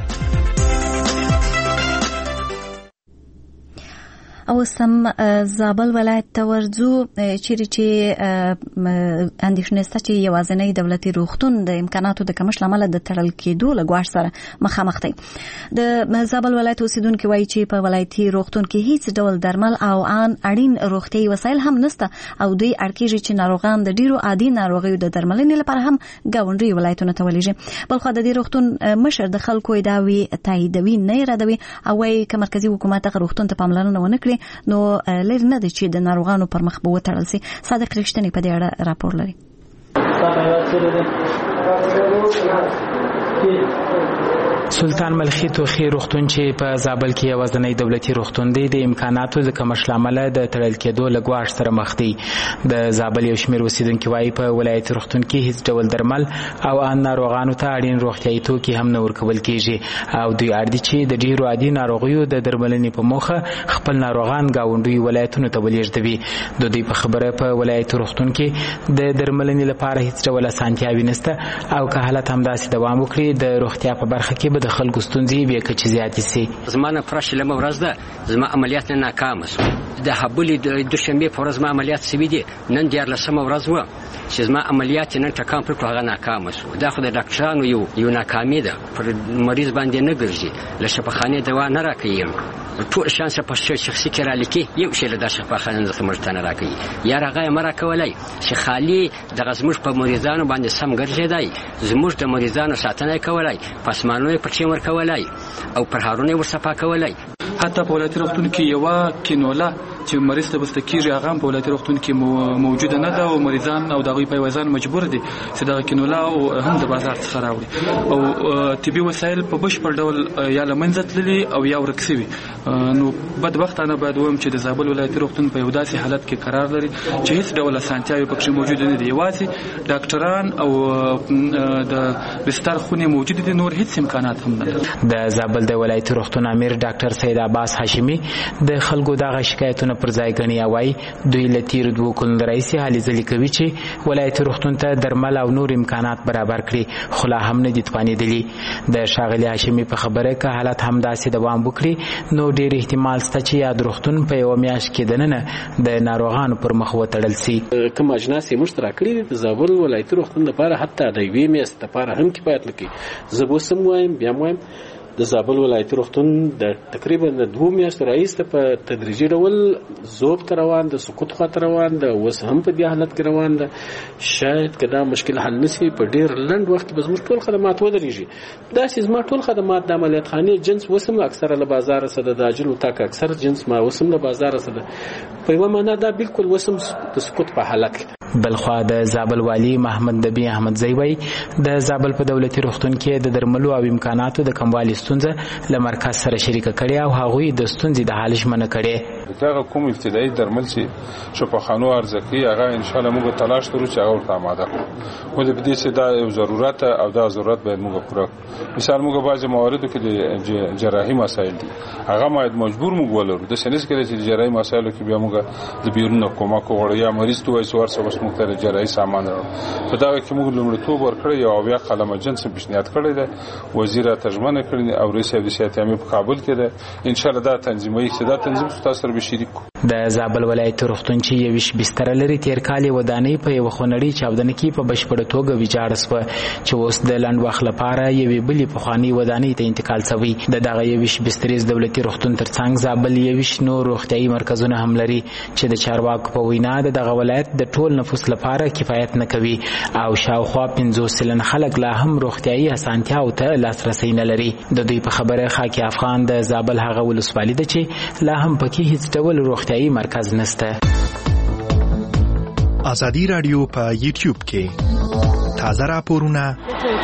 او سم زابل ولایت ته ورځو چیرې چې اندېښنه شته چې یوازینی دولتي روغتون د امکاناتو د کمښت لامل د تړل کېدو له ګواښ سره مخامخ دی. د زابل ولایت اوسیدونکو وایي چې په ولایتي روغتون کې هیڅ ډول درمل او اړین روغتیايي وسایل هم نشته او دوی اړکیږي چې ناروغان د ډیرو عادي ناروغیو د درملنې لپاره هم ګاونډي ولایتونو ته ولېږي. بلخو د دې روغتون مشر د خلکو ادعاوې تاییدوي نه ردوي او وايي چې مرکزی حکومت هغه روغتون ته پاملرنه ونه کړي نو لري نه دي چې د ناروغانو پر مخ به وتړل شي. صادق رښتینی په دې اړه راپور لري. سلطان ملخي توخي روغتون چې په زابل کې یوازینی دولتي روغتون دی د امکاناتو د کمښت لامل د تړل کېدو له ګواښ سره مخ دی. د زابل یو شمېر اوسیدونکي وایي په ولایتي روغتون کې هیڅ ډول درمل او ان ناروغانو ته اړین روغتیايي توکي هم نه ورکول کېږي او دوی اړ دي چې د ډیرو عادي ناروغیو د درملنې په موخه خپل ناروغان ګاونډي ولایتونو ته ولېږدوي. د دوی په خبره په ولایتي روغتون کې د درملنې لپاره هیڅ ډول اسانتیاوې نشته او که حالت همداسې دوام وکړي د روغتیا په برخه کې به د خلکو ستونزې به کچې زیاتې شي. زما نه فرش لمه ورځ ده زما عملیات نه ناکام شو. د هبلې د دوشنبه په ورځ ما عملیات شوي دي. نن 14مه ورځ و چې زما عملیات نن ټکام پر هغه ناکام شو. دا خو د ډاکټرانو یو ناکامي ده. پر مریض باندې نه ګرځي. له شفاخانه دوا نه راکړي. ټول شانس په شخصي کې را لیکي یو شی له د شفاخانه څخه مرتنه راکړي. یا هغه مرا کولای چې خالی د غزمش په مریضانو باندې سم ګرځیدای. زموږ د مریضانو ساتنه کولای. پسمانونه پټي ور کولای او پر هارونه ور صفا کولای. حتی په ولایتي روغتون کې یو کینولا چې مریض ته بسته کیږي هغه په ولایتي روغتون کې موجوده نه ده او مریضان او دغه پیوازان مجبور دي چې دغه کینولا هم د بازار څخه راوړي او طبي وسایل په بشپړ ډول یا لمنځه تللي او یا ورک شوي. نو بدبختانه باید وایم چې د زابل ولایتي روغتون په یو داسې حالت کې قرار لري چې هیڅ ډول اسانتیاوې پکې موجوده نه دي. یوازې ډاکټران او د بستر خونې موجوده دي، نور هیڅ امکانات هم نه لري. د زابل د ولایتي روغتون امیر ډاکټر سید عباس هاشمي د خلکو دغه شکایتونه پر ځای ګڼي او وايي دوی له تیرو 2 کلونو راهیسې هلې ځلې کوي چې ولایتي روغتون ته درمل او نور امکانات برابر کړي خو لا هم نه دي توانېدلي. د ښاغلي هاشمي په خبره که حالت همداسې دوام وکړي نو ډېر احتمال شته چې یاد روغتون په یوه میاشت کې دننه د ناروغانو پر مخ وتړل شي. کوم اجناس یې موږ ته راکړي دي د زابل ولایتي روغتون لپاره حتی د یوې میاشتې لپاره هم کفایت نه کوي. زه به اوس هم وایم بیا هم وایم د زابل ولایتي روغتون د تقریبا 2 میاشتو راهیسې په تدریجي ډول ذوب ته روان ده، سقوط خواته روان ده، اوس هم په دې حالت کې روان ده. شاید که دا مشکل حل نه شي په ډېر لنډ وخت کې به زموږ ټول خدمات ودرېږي. داسې زما ټول خدمات د عملیات خانې جنس اوس هم اکثره له بازاره څخه د عاجل وطاق اکثر جنس ما اوس هم له بازاره څخه ده. په یوه معنا دا بالکل اوس هم د سقوط په حالت کې. بلخوا د زابل والی محمد نبی احمدزی وایي د زابل په دولتي روغتون کې د درملو او امکاناتو د کموالي ستونزه له مرکز سره شریکه کړې او هغوی د ستونزې د حل ژمنه کړې. دغه کوم ابتدایي درمل چې شفاخانو عرضه کوي هغه ان شاء الله موږ تلاش کوو چې هغه ورته آماده کړو. خو د دې چې دا یو ضرورت او دا ضرورت باید موږ پوره کړو. مثال موږ بعضی مواردو کې د جراحي مسایل دي هغه باید مجبور موږ ولرو. د سنس کې چې جراحي مسایلو کې بیا موږ د بیرون کومک وغواړو یا مریض ته وایي ورسره بس موږ ته جراحي سامان راوړو. په دغه کې موږ لومړیتوب ورکړی او بیا قلمه جنس پیشنهاد کړی دی. وزیر ترجمه کړی او رئیس د سیاست عامه په کابل کې ده. ان شاء الله دا تنظیمي چې دا تنظیم تاسو سره سره به شریک د زابل ولایت روغتون چې یو بستر لري تیر کال ودانۍ په یو خونړی چاودنه کې په بشپړه توګه ویجاړ شوه چې اوس د لنډ وخت لپاره یو بلی پخوانی ودانۍ ته انتقال شوی د دغه یو بستریز دولتي روغتون ترڅنګ زابل یو نور روغتیايي مرکزونه هم لري چې د چارواکو په وینا دغه ولایت د ټول نفوس لپاره کفایت نه کوي او شاوخوا 50 سلنه خلک لا هم روغتیايي اسانتیاو ته لاسرسي نه لري د دوی په خبره خاکی افغان د زابل هغه ولسوالۍ ده چې لا هم پکې هیڅ ډول روغتیايي مرکز نشته. آزادی رادیو په یوټیوب کې تازه راپورونه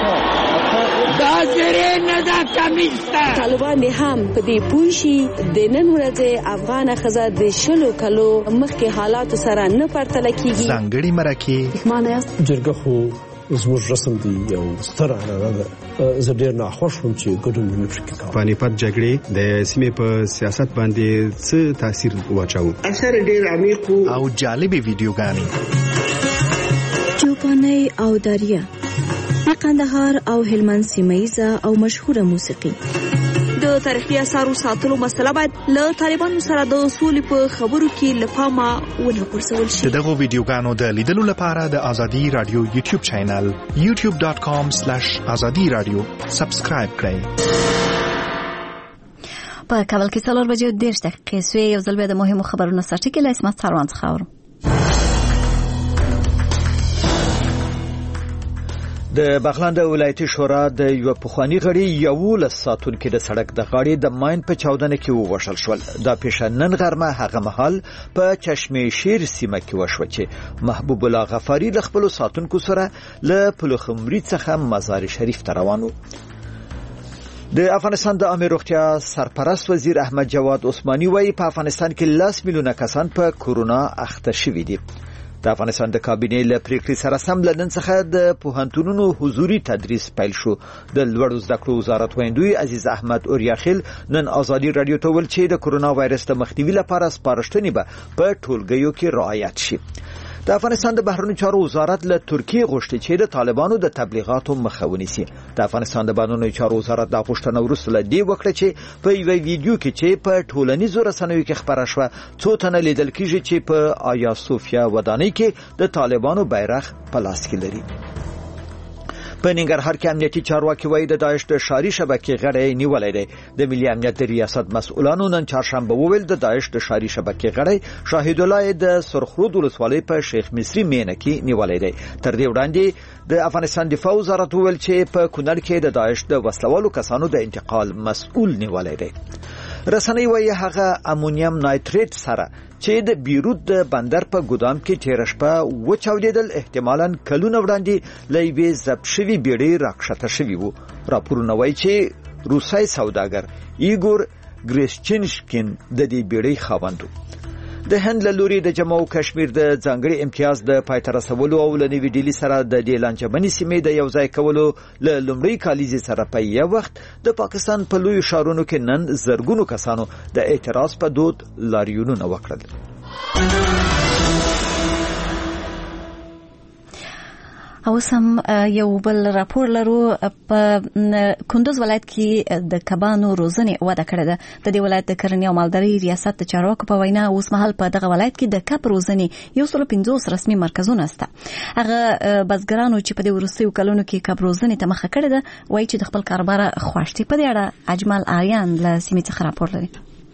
طالبان هم په دې پوه شي د نن ورځې افغان ښځه د 20 کلو مخکې حالات سره نه پرتله کیږي. ځانګړي مرکه معنی جرګه خو زموږ رسم دی یو ستر عنعنه ده. زه ډېر ناخوښ وم چې ګډون مې پکې کاوه. پانیپت جګړې د سیمې په سیاست باندې څه تاثیر واچاوه؟ اثر ډېر عمیق او جالبې ویډیوګانې چوپانۍ او داریا د قندهار او هلمند سیمه او مشهوره موسیقي. د تاریخي اثارو ساتلو مسله باید له طالبانو سره د اصول په خبرو کې لپاره ونه غورځول شي. دغه ویډیوګانو د لیدلو لپاره د آزادی رادیو یوټیوب چینل youtube.com/azadi-radio سبسکرایب کړئ. په کابل کې 4:10 سوی یو ځل بیا د مهمو خبرونو سرټکی کې له اسمت سروان څخه اورو. د بغلان د ولایتي شورا د یو پخوانی غړي 11 ساتونکو د سړک د غاړې د ماین په چاودنه کې ووژل شول. دا پیښه نن غرمه هغه مهال په چشمه شیر سیمه کې وشوه چې محبوب الله غفاری د خپل ساتونکو سره له پلخمري څخه مزار شریف ته روان و. د افغانستان د عامه روغتیا سرپرست وزیر احمد جواد عثماني وایي په افغانستان کې 10 میلیونه کسان په کورونا اخته شوي دي. د افغانستان د کابینې له پریکړې سره سم لندن څخه د پوهنتونونو حضوري تدریس پیل شو. د لوړو زده کړو وزارت ویندوی عزیز احمد اوریاخیل نن آزادی رادیو ته ویل چې د کورونا وایرس د مخنیوي لپاره سپارښتنې به په ټولګیو کې رعایت شي. د افغانستان د بهرنیو چارو وزارت له ترکیه غوښتي چې د طالبانو د تبلیغاتو مخه ونیسي. د افغانستان د بهرنیو چارو وزارت د غوښتنې وروسته له دې وکړه چې په یو ویډیو کې چې په ټولنیزو رسنیو کې خبره شوه څو تنه لیدل کېږي چې په آیا صوفیا ودانۍ کې د طالبانو بیرغ په لاس کې لري. په ننګرهار کې امنیتي چارواکي وایي د داعش د شاري شبکې غړی نیولې دی. د ملي امنیت د ریاست مسؤلانو نن چهارشنبه وویل د داعش د شاري شبکې غړی شاهد الله د سرخرود ولسوالۍ په شیخ مصری مینه کې نیولې دی. تر دې وړاندې د افغانستان دفاع وزارت وویل چې په کونړ کې د داعش د وسلوالو کسانو د انتقال مسؤل نیولې دی. رسنۍ وایي هغه امونیم نایتریت سره چې د بیروت د بندر په ګودام کې تیر شپه وچاودېدل احتمالاً کلونه وړاندې له یوې ضبط شوې بیړۍ راکښته شوي وو. راپورونه وایي چې روسي سوداګر ایګور ګریسچینشکین د دې بیړۍ خاوند و. د هند له لوري د جموں کشمیر د ځانګړي امتیاز د پایته رسولو او له نوې ډیلي سره د دې لانجمنې سیمې د یو ځای کولو له لومړۍ کالیزې سره په یو وخت د پاکستان په لوی ښارونو کې نن زرګونو کسانو د اعتراض په دود لاریونونه وکړل. او سم یو بل راپور لرو. په کندوز ولایت کې د کبانو روزنې وده کړې ده. د دې ولایت د کرنې او مالدارۍ ریاست د چارواکو په وینا اوس مهال په دغه ولایت کې د کب روزنې 150 رسمي مرکزونه شته. هغه بزګرانو چې په دې وروستیو کلونو کې کب روزنې ته مخه کړې ده وایي چې د خپل کاروبار خوښ دي. په دې اړه اجمل آریان له سیمې څخه راپور لري.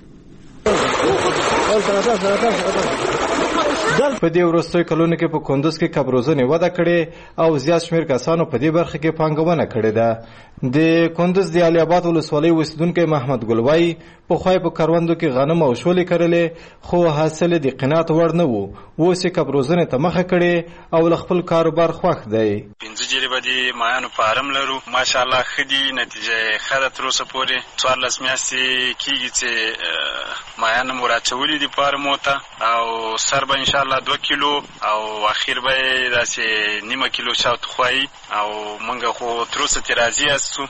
په دې وروستیو کلونو کې په کندوز کې کب روزنې وده کړې او زیات شمېر کسانو په دې برخه کې پانګونه کړې ده. د کندوز د علي آباد ولسوالۍ اوسیدونکی محمد ګل وایي پخوا په کروندو کې غنم او شولې کرلې خو حاصل د قناعت وړ نه و. اوس یې کب روزنې ته مخه کړې او له خپل کاروبار خوښ دی. 15 جریبه دي مایانو فارم لرو ماشاءالله خدي نتیجه خره تر اوسه پورې 14 میاشتې کېږي چې مایان مراچولې دي فارمو ته او سر به شاء الله 2 کیلو او اخیر به داسې نیمه کیلو شاوت خوای او مونږ خو تر اوسه راضي یاستو.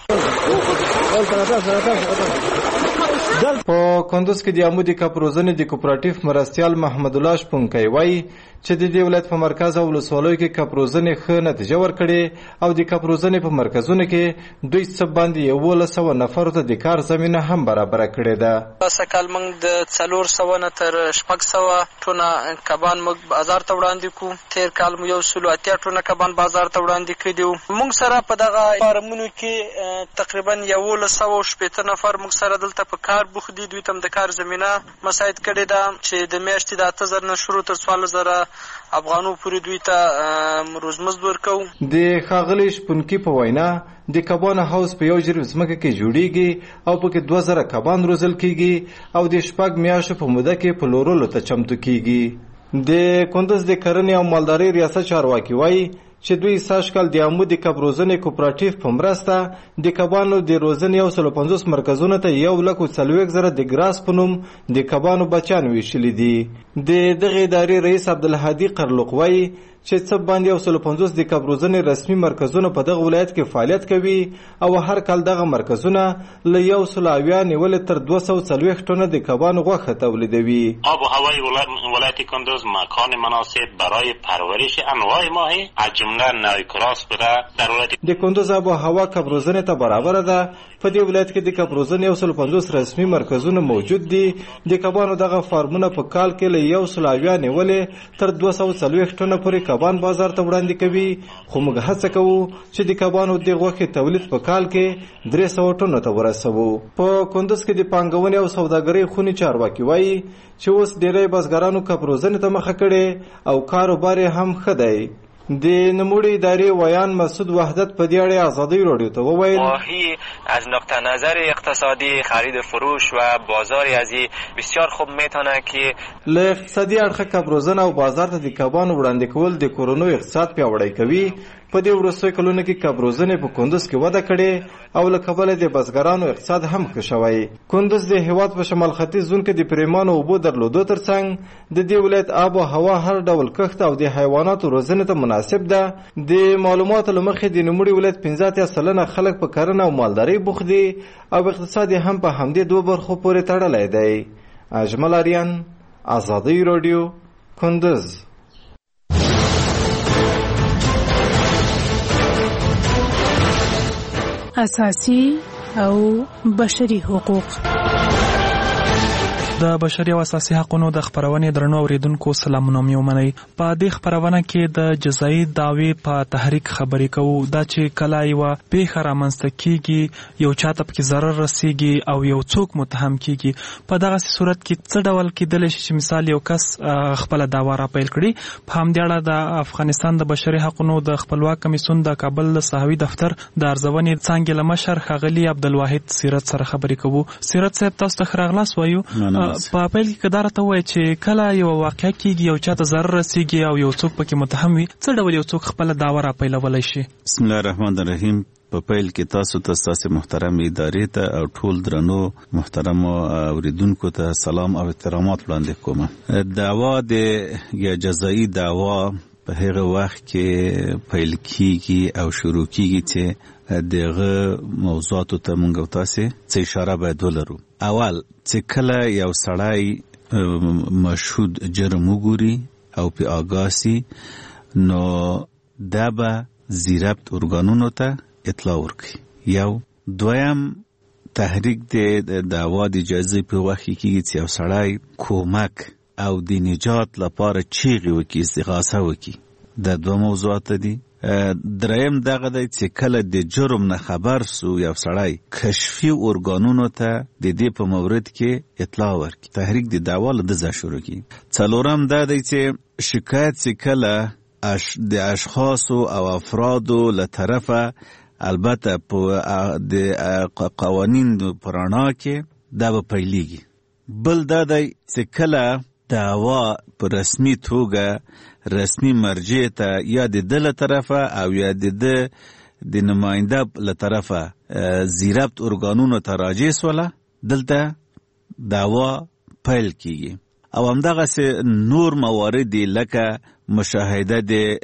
په کندوز کې د عمودي کپ روزنې د کوپراتیف مرستیال محمد الله شپونکی وایي چې د دې ولایت په مرکز او ولسوالیو کې کپ روزنې ښه نتیجه ورکړې او د کپ روزنې په مرکزونو کې دوی څه باندې 1100 نفرو ته د کار زمینه هم برابره کړې ده. سکهال موږ د 400 نه تر 600 ټونه کبان موږ بازار ته وړاندې کوو. تیر کال مو 180 ټونه کبان بازار ته وړاندې کړي. موږ سره په دغه فارمونو کې تقریبا 180 نفر موږ سره دلته په کار بوخت دي. دوی ته د کار زمینه مساعد کړې ده چې د میاشتې د 8000 نه شروع تر 14000 افغانو پورې دوی ته روزمزد ورکو. د ښاغلي شپونکي په وینا د کبانو هاوس په یو جریب ځمکه کې جوړیږي او پکې 2000 کبان روزل کیږي او د شپږ میاشتو په موده کې پلورلو ته چمتو کیږي. د کندوز د کرنې او مالدارۍ ریاست چارواکي وایي چې دوی ساشکل د عمودي کب روزنې کوپراتیف په مرسته د کبانو د روزنې 150 مرکزونو ته 140,000 د ګراس په نوم د کبانو بچیان ویشلي دي. د دغه ادارې رئیس عبدالهادي قرلوق وایي چې څه باندې 150 د کب روزنې رسمي مرکزونه په دغه ولایت کې فعالیت کوي او هر کال دغه مرکزونه له 100 نیول تر 240 ټنه د کبانو غوښه تولیدوي. آب و هوای ولایت کندوز مکان مناسب برای پرورش انواع ماهی از جمله نوع کراس بوده. در ولایت د کندوز آب و هوا کب روزنې ته برابر ده. په دې ولایت کې د کب روزنې 150 رسمي مرکزونه موجود دي. د کبانو دغه فارمونه په کال کې له 100 نیول تر 240 ټنه پورې کبان بازار ته وړاندې کوي. خو موږ هڅه کوو چې د کبانو د غوښې تولید په کال کې 300 ټنو ته ورسوو. په کندوز کې د پانګونې او سوداګرۍ خونې چارواکي وایي چې اوس ډېری بزګرانو کب روزنې ته مخه کړې او کاروبار یې هم ښه دی. د نموړي ادارې ویان مسعود وحدت په دې اړه آزادی رادیو ته وویل ماهی از نقطه نظر اقتصادی خرید فروش و بازار ازی بسیار خوب میتونه که له اقتصادي اړخه کب روزنه او بازار ته د کبانو وړاندې کول د کورونو اقتصاد پیاوړی کوي. په دې وروستیو کلونو کې کب روزنې په کندوز کې وده کړې او له کبله د بزګرانو اقتصاد هم ښه شوی. کندوز د هیواد په شمال ختیځ زون کې د پریمانو اوبو درلودو ترڅنګ د دې ولایت آب و هوا هر ډول کښت او د حیواناتو روزنې ته مناسب ده. د معلوماتو له مخې د نوموړي ولایت 15% خلک په کرنه او مالدارۍ بوخت دي او اقتصاد هم په همدې دوه برخو پورې تړلی دی. اجمل اریان، آزادی رادیو، کندوز. اساسي او بشري حقوق. د بشري او اساسي حقوقو د خبرونې درنو اوریدونکو سلامونه مې ومنئ. په دې خبرونه کې د جزایي دعوې په تحریک خبرې کوو. دا چې کله یوه پیښه رامنځته کیږي، یو چاته پکې ضرر رسیږي او یو څوک متهم کیږي، په دغسې صورت کې څه ډول کیدلی شي چې مثال یو کس خپله دعوا راپیل کړي. په همدې اړه د افغانستان د بشري حقوقو د خپلواک کمیسیون د کابل د صحوي دفتر د ارزونې څانګې له مشر ښاغلي عبدالواحد سیرت سره خبرې کوو. سیرت صاحب، تاسو ته ښه راغلاست وایو. په پیل کې دا راته ووایه چې کله یوه واقعه کېږي، یو چاته ضرر رسیږي او یو څوک پکې متهم وي، څه ډول یو څوک خپله دعوه راپیلولی شي؟ بسم الله الرحمن الرحیم. په پیل کې تاسو ته ستاسې محترم ادارې ته او ټول درنو محترمو اوریدونکو ته سلام او احترامات وړاندې کوم. دعوا د جزایي دعوا په هغه وخت کې پیل کیږي او شروع کیږي چې دغه موضوعاتو ته مونږ او تاسې څه اشاره باید ولرو. اول چې کله یو سړی مشهود جرم وګوري او په آگاهی نو دا به زیربط ارګانونو ته اطلاع ورکړي. یو دویم تحریک د دعوا د جزایي په وخت کې چې یو سړی کومک او د نجات لپاره چیغې وکړي، استغاثه وکړي. دا دوه موضوعات دي. دریم دغه دی چې کله د جرم نه خبر سو یو سړی کشفي ارګانونو ته د دې په مورد کې اطلاع ورکړي، تحریک د دعوا له دځه شروع کړي. څلورم دا دی چې شکایت چې کله د اشخاصو او افرادو له طرفه البته په د قوانین په رڼا کې دا به پیلیږي. بل دا دی چې کله دعوا په رسمي توګه رسمي مرجع ته یا د ده له طرفه او یا د نماینده له طرفه زیربط ارګانونو ته راجع سوله، دلته دعوا پیل کیږي. او همدغه نور موارد لکه مشاهده د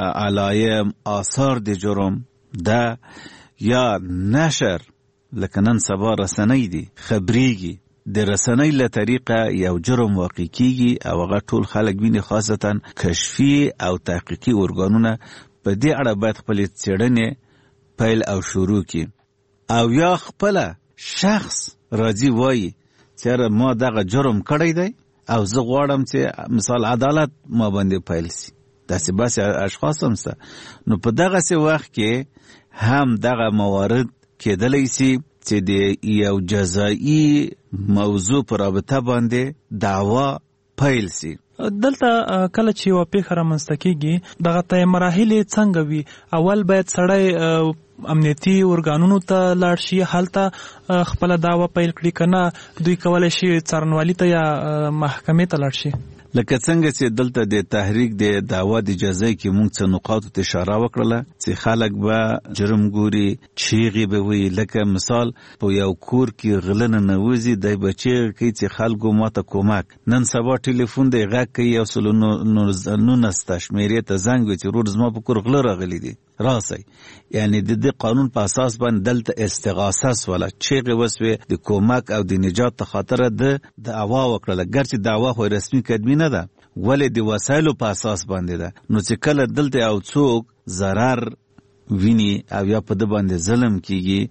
علایم آثار د جرم ده یا نشر لکه نن سبا رسنۍ دي خبريږي د رسنۍ له طریقه یو جرم واقع کیږي او هغه ټول خلک ویني خاصتا کشفي او تحقیقي ارګانونه په دې اړه باید خپل څېړنې پیل او شروع کړي او یا خپل شخص راځي وایي چې ما دغه جرم کړی دی او زه غواړم چې مثال عدالت ما باندې پیل سي داسې بس اشخاص هم سته نو په دغه وخت کې هم دغه موارد کېدلی سي چې د یو جزایی موضوع پر رابطه باندې دعوا پیل سي. دلته کله چې یو پیښه رامنځته کیږي دغه ته مراحل څنګه وي؟ اول باید سړی امنیتي ارګانونو ته لاړ شي، هلته خپل دعوا پیل کړي، کنه دوی کولای شي څارنوالي ته یا محکمې ته لاړ شي. لکه څنګه چې دلته د تحریک د دعوا د جزای کې موږ څه نقاط ته اشاره وکړه چې خلک به جرم ګوري، چیغې به وي، لکه مثال په یو کور کې غلنه نوځي د بچی کې چې خلکو ماته کومک، نن سبا ټلیفون دی غږ کوي یو سلو نو شمیرې ته زنګ وي چې رور زما په کور غله راغلي دي راسي، یعنی د دې قانون په اساس باندې دلته استغاثه ولا چیغې وسوي د کومک او د نجات ته خاطر د دعوا وکړه، ګرچې دعوا خو رسمي کدمي نه ده ولې د وسایلو په اساس باندې ده. نو چې کله دلته او څوک ضرر ویني او یا په د باندې ظلم کیږي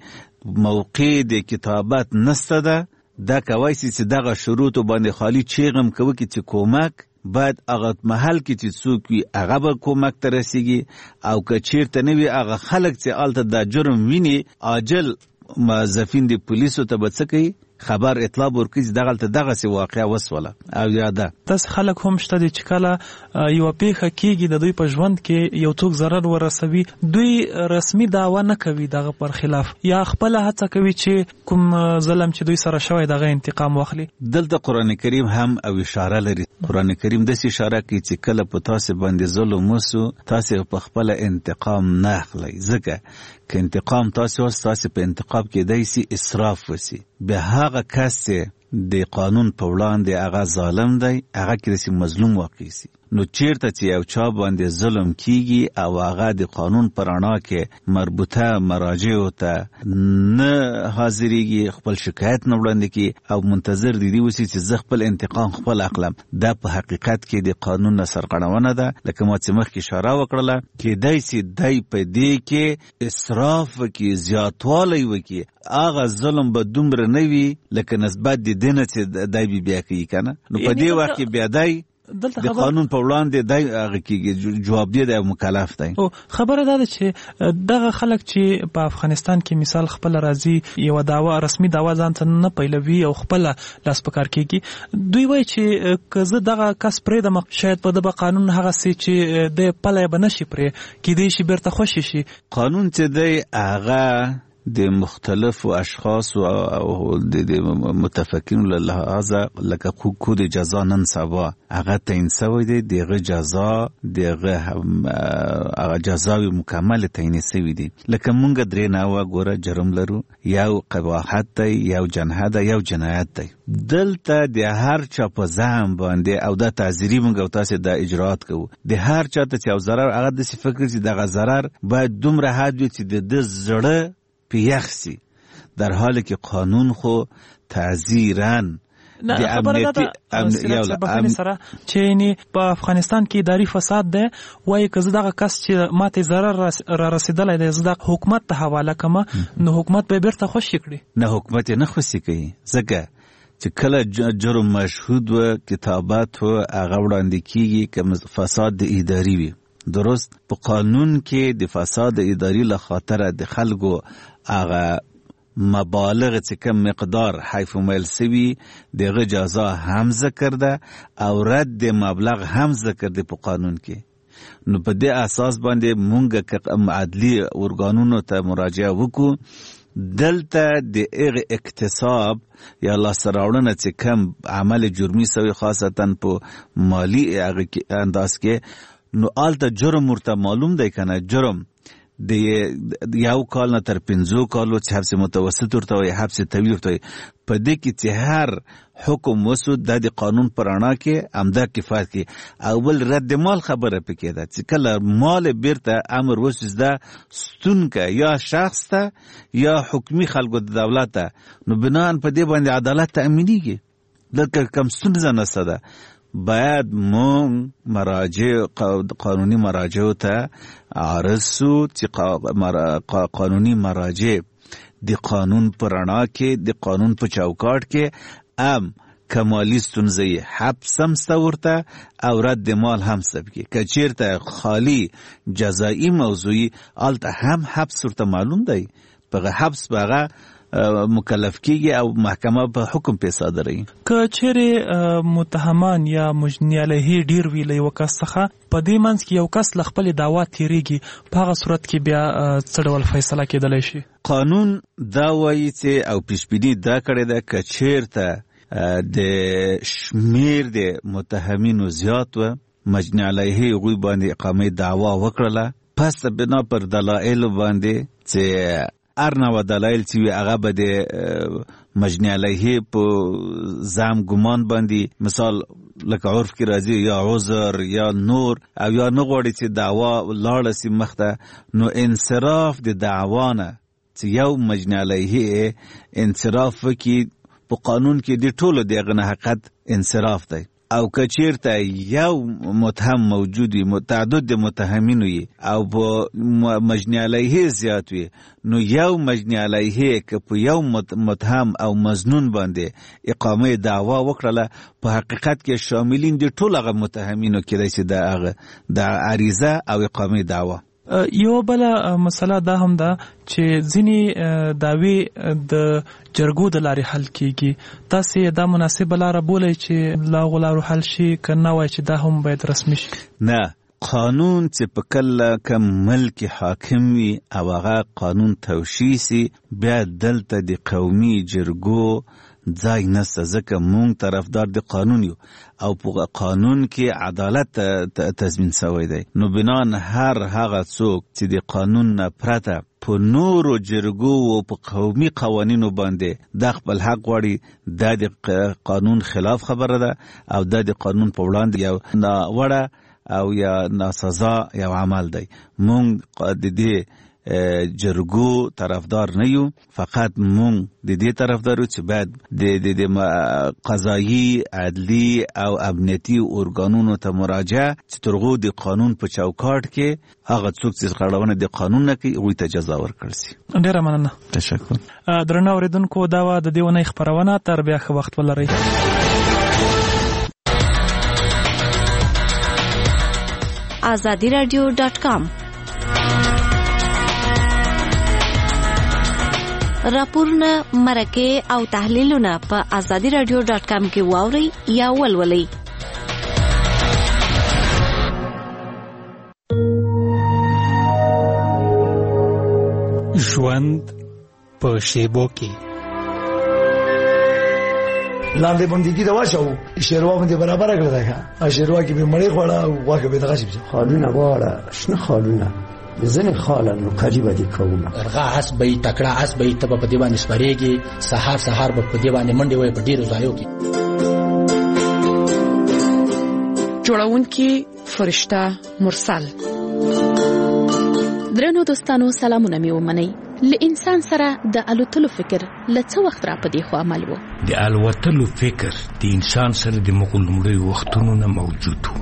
موقع د کتابت نسته ده، دا کوي چې دغه شروط باندې خالی چیغم کوي چې کومک باید هغه محل کې چې څوک وي هغه به کومک ته رسیږي او که چیرته نه وي هغه خلک چې الته دا جرم ویني عاجل موظفین د پولیسو ته به څه کوي خبر اطلاع ورکړي چې دغه څه واقعه وسوله او یاده. تاسو خلک هم شته چې کله یو پیښه کیږي د دوی په ژوند کې یو څوک ضرر ورسوي، دوی رسمي دعوا نه کوي دغه پر خلاف یا خپل هڅه کوي چې کوم ظلم چې دوی سره شوی دغه انتقام واخلي. دلته قران کریم هم او اشاره لري. قران کریم د اشاره کوي چې کله په تاسو باندې ظلم وسو تاسو په خپل انتقام نه اخلي، ځکه که انتقام تاسو په انتقام کې دایسي اسراف وسی به هغه کس د قانون په وړاندې هغه ظالم دی، هغه کې مظلوم واقع سي. نو چیرته چې یو چا باندې ظلم کیږي او هغه د قانون پر رڼا کې مربوطه مراجع ته نه حاضرېږي، خپل شکایت نه وړاندې کی او منتظر دي وسی چې زه خپل انتقام خپل اخلم، دا په حقیقت کې د قانون نه سرغړونه ده. لکه ما چې مخکې اشاره وکړله کې دایسي دای په دې کې اسراف وکړي، زیاتوالی وکړي، هغه ظلم به دومره نه وي لکه نسبت د دینه چې دای بیا کوي کنه. نو په دې وخت کې بیا دای د قانون په وړاندې دای هغه کې جواب دی د مکلف دی. او خبره ده چې دغه خلک چې په افغانستان کې مثال خپل راځي یو دعوا رسمي دعوا ځان ته نه پیلوي او خپل لاس پکار کیږي، دوی وایي چې که زه دغه کس پرې د شاید په دغه قانون هغه سي چې د پله بنشي پرې کې دی شي بیرته خوشي شي. قانون چې دی هغه د مختلفو اشخاص او د متفقین له لحاظه لکه کود جزا نن سبا هغه تعیین شوی دی، دغه جزا هغه جزاوی مکمل تعیین شوی دی. لکه مونږ درې نوع ګوره جرم لرو، یو قباحت دی، یو جنایت دی، یو جنایت دی. دلته د هر چا په ځان باندې او د تعزیری مونږ او تاسو د اجرات کوو، د هر چا ته چې ضرر هغه د فکر چې دغه ضرر باید دومره حد وي چې د زړه پیخسی، در حالی که قانون خو تعزیرن نه خبره ده سره چې یعنی په افغانستان کې اداري فساد ده، وایي که زه دغه کس چې ماته ضرر را رسیدلی دی زه د حکومت ته حواله کړم نو حکومت به بیرته خوشي کړي. نه حکومت نه خوشي کوي، ځکه چې کله جرم مشهود و کتابت و هغه وړاندې کیږي که فساد د اداري وي. درست په قانون کې د فساد اداري له خاطر د خلکو هغه مبالغ چې کم مقدار حیف و میل سوي دغه جزا هم ذکر ده او رد مبلغ هم ذکر ده په قانون کې. نو په دې اساس باندې مونږ که عدلي ارګانونو ته مراجعه وکړو، دلته د هغه اکتساب یا لاسته راوړنه چې کم عمل جرمي سوي خاصتا په مالی هغه انداز کې، نو آلته جرم ورته معلوم دی کنه، جرم د یو کال نه تر 5 کالو چې حبس متوسط ورته وي حبس طویل ورته وي په دې کې چې هر حکم وسو د قانون پر اړه کې امدا کفایت کې او بل رد مال خبره پکې ده چې کله مال بیرته امر وسو ده ستون کا یا شخص ته یا حکومي خلکو د دولت ته نو بنان په دې باندې عدالت تأمینیږي لکه کم ستونزه نشته ده باید مون مراجع قانوني مراجع ته عرض سو چې قانوني مراجع د قانون پر اړه کې د قانون په چوکاټ کې کمالی ستونزه حبس هم ورته او رد مال هم سبکی که چیرته خالی جزایی موضوعی آلته هم حبس ورته معلوم دی بغه حبس بغه مکلف کیږي او محکمه په حکم په صادري که چیرې متهمان یا مجنی علیه ډیر ویلې وکاسخه په دې منځ کې یو کس خپل دعوا تیریږي په هغه صورت کې بیا څه ډول فیصله کېدلی شي قانون دا وایي چې او پیشبینی دا کړی ده که چیرته د شمیر د متهمینو زیات و مجنی علیه غوی باندې اقامه دعوا وکړه پس بنا پر دلایل باندې چې ارنه دلایل چې هغه به د مجنی علیه په زام ګمان باندې مثال لکه عرف کې راځي یا عذر یا نور او یا نه غواړي چې دعوا لاړه سي مخته نو انصراف د دعوانه چې یو مجنی علیه انصراف کې په قانون کې د ټولو دغه حقیقت انصراف دی او کچیرته یو متهم موجودی متعدد د متهمین وي او په مجنی علیه زیات وي نو یو مجنی علیه که په یو متهم او مظنون باندې اقامه دعوا وکړه په حقیقت کې شاملین د ټولو هغه متهمینو کې چې د عریضه او اقامه دعوا یو بل مسله دا هم ده چې ځینی داوی د جرګو د لارې حل کیږي تاسو دا مناسب لار بولئ چې لا غلارو حل شي کنه وای چې دا هم باید رسمي شي نه قانون چې په کله کم ملک حاکم وي او هغه قانون توشیسي بیا دلته د قومي جرګو ځای نسته ځکه مونږ طرفدار د قانون یو او په قانون کې عدالت تضمین شوی دی نو بنان هر هغه څوک چې د قانون نه پرته په نورو جرګو او په قومي قوانینو باندې د خپل حق غواړي د قانون خلاف خبره ده او د قانون په وړاندې یو ناوړه او یا ناسزا یو عمل دی مونږ د دې جرګو طرفدار نه یو فقط مونږ د دې طرفدارو چې باید د قضایي عدلی او امنیتي ارګانونو ته مراجعه چې ترغو د قانون په چوکاټ کې هغه څوک چې خړاونه د قانون نه کوي هغوی ته جزا ورکړل شي. ډیره مننه. تشکر. درنو اوریدونکو دا و د دې ونې خبرونه تر بیا ښه وخت ولرئ. azadiradio.com راپورونه مرکه او تحلیلونه په azadiradio.com کې واورئ یا ولولئ. ژوند په شیبو کې لاندې باندې دا واچو شیروا باندې برابر کړل دا شیروا کې به مړې خوړه او واګه به دغه شي خالونه واړه شنه خالونه ځنه خاله نو قریبه دي کومه ارغا اسبې تکړه اسبې ته په دې باندې سپریږي سحر په دې باندې منډي وي په ډیرو ځایو کې جوړونکي فرشته مرسل. درنو دوستانو سلامونه مې ومنئ. ل انسان سره د الوتلو فکر لڅ وخت را پدې خو عمل وو. د الوتلو فکر د انسان سره د مغلومړي وختونو نه موجود وو.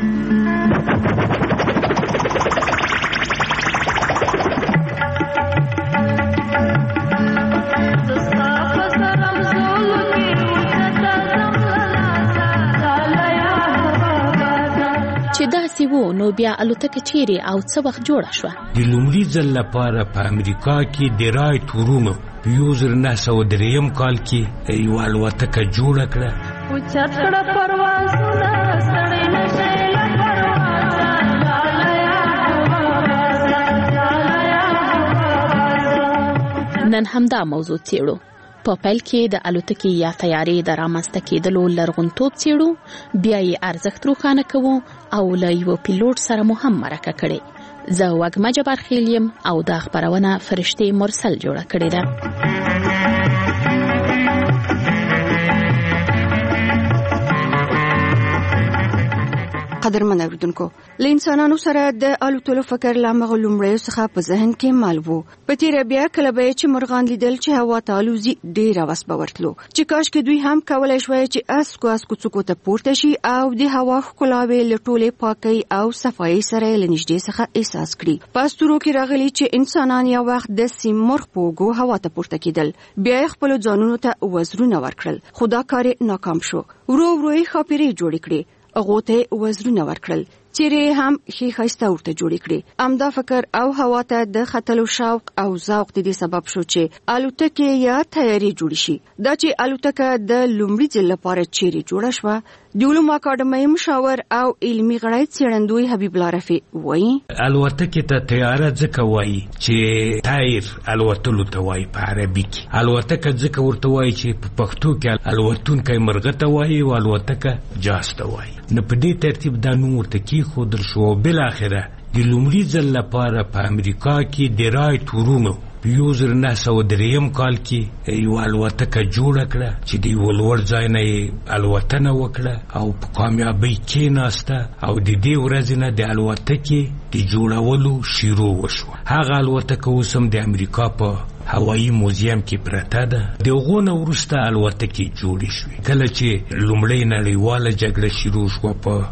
وو نو بیا الوتکه چیرې او څه وخت جوړه شو. د لومړي ځل لپاره په امریکا کې د رایټ ورونو 1903 کال کې یو الوتکه جوړه کړه. او چت کړه پروازونه ستړي نشي پروازونه. نن همدا موضوع څېړو. په پیل کې د الوتکې یا طیارې د رامنځته کېدلو لرغونتوب څېړو، بیا یې ارزښت روښانه کوو او له یو پیلوټ سره مو هم مرکه کړې. زه وګما جبار خیل یم او دا خبرونه فرشتي مرسل جوړه کړې ده. قدرمن اوریدونکو، له انسانانو سره د الوتلو فکر لا مغلومړیو څخه په ذهن کې مال وو. په تیر بیا کله به چې مرغان لیدل چې هوا ته الوزي ډیر واس باورتلو چې کاش کې دوی هم کولای شوی چې اسکو څوکو ته پورته شي او د هوا ښکلاوي له ټولې پاکي او صفایي سره لنږدې څخه احساس کړي. پاستورو کې راغلي چې انسانان یو وخت د سیمرغ پوګو هوا ته پورته کېدل، بیا خپل ځانونو ته وزرونه ورکړل، خدا کار ناکام شو. ورو ورو یې خاپيري جوړ کړي، غوته وزرونه ورکړل، چیرې هم خیخایسته ورته جوړې کړې. امدا فکر او هوا ته د خطلو شوق او ذوق د دې سبب شو چې الوتکې یا تیاری جوړ شي. دا چې الوتکه د لومړي ځل لپاره چیرې جوړه شوه، د علوم اکاډمۍ مشاور او علمي غړی څېړندوی حبیب الله رفیع وایي الوتکې ته تیاره ځکه وایي چې تایر الوتلو ته وایي په عربي کې. الوتکه ځکه ورته وایي چې په پښتو کې الوتونکی مرغه ته وایي او الوتکه جاز ته وایي. نو په دې ترتیب دا نوم ورته کېښودل شو او بالاخره د لومړي ځل لپاره په امریکا کې د رایټ ورونو په 1903 کال کې یو الوتکه جوړه کړه چې د یو لوړ ځای نه یې الوتنه وکړه او په کامیابۍ کېناسته او د دې ورځې نه د الوتکې د جوړولو شروع وشوه. هغه الوتکه اوس هم د امریکا په هوایي موزیم کې پرته ده. د هغو نه وروسته الوتکې جوړې شوې. کله چې لومړۍ نړیواله جګړه شروع شوه په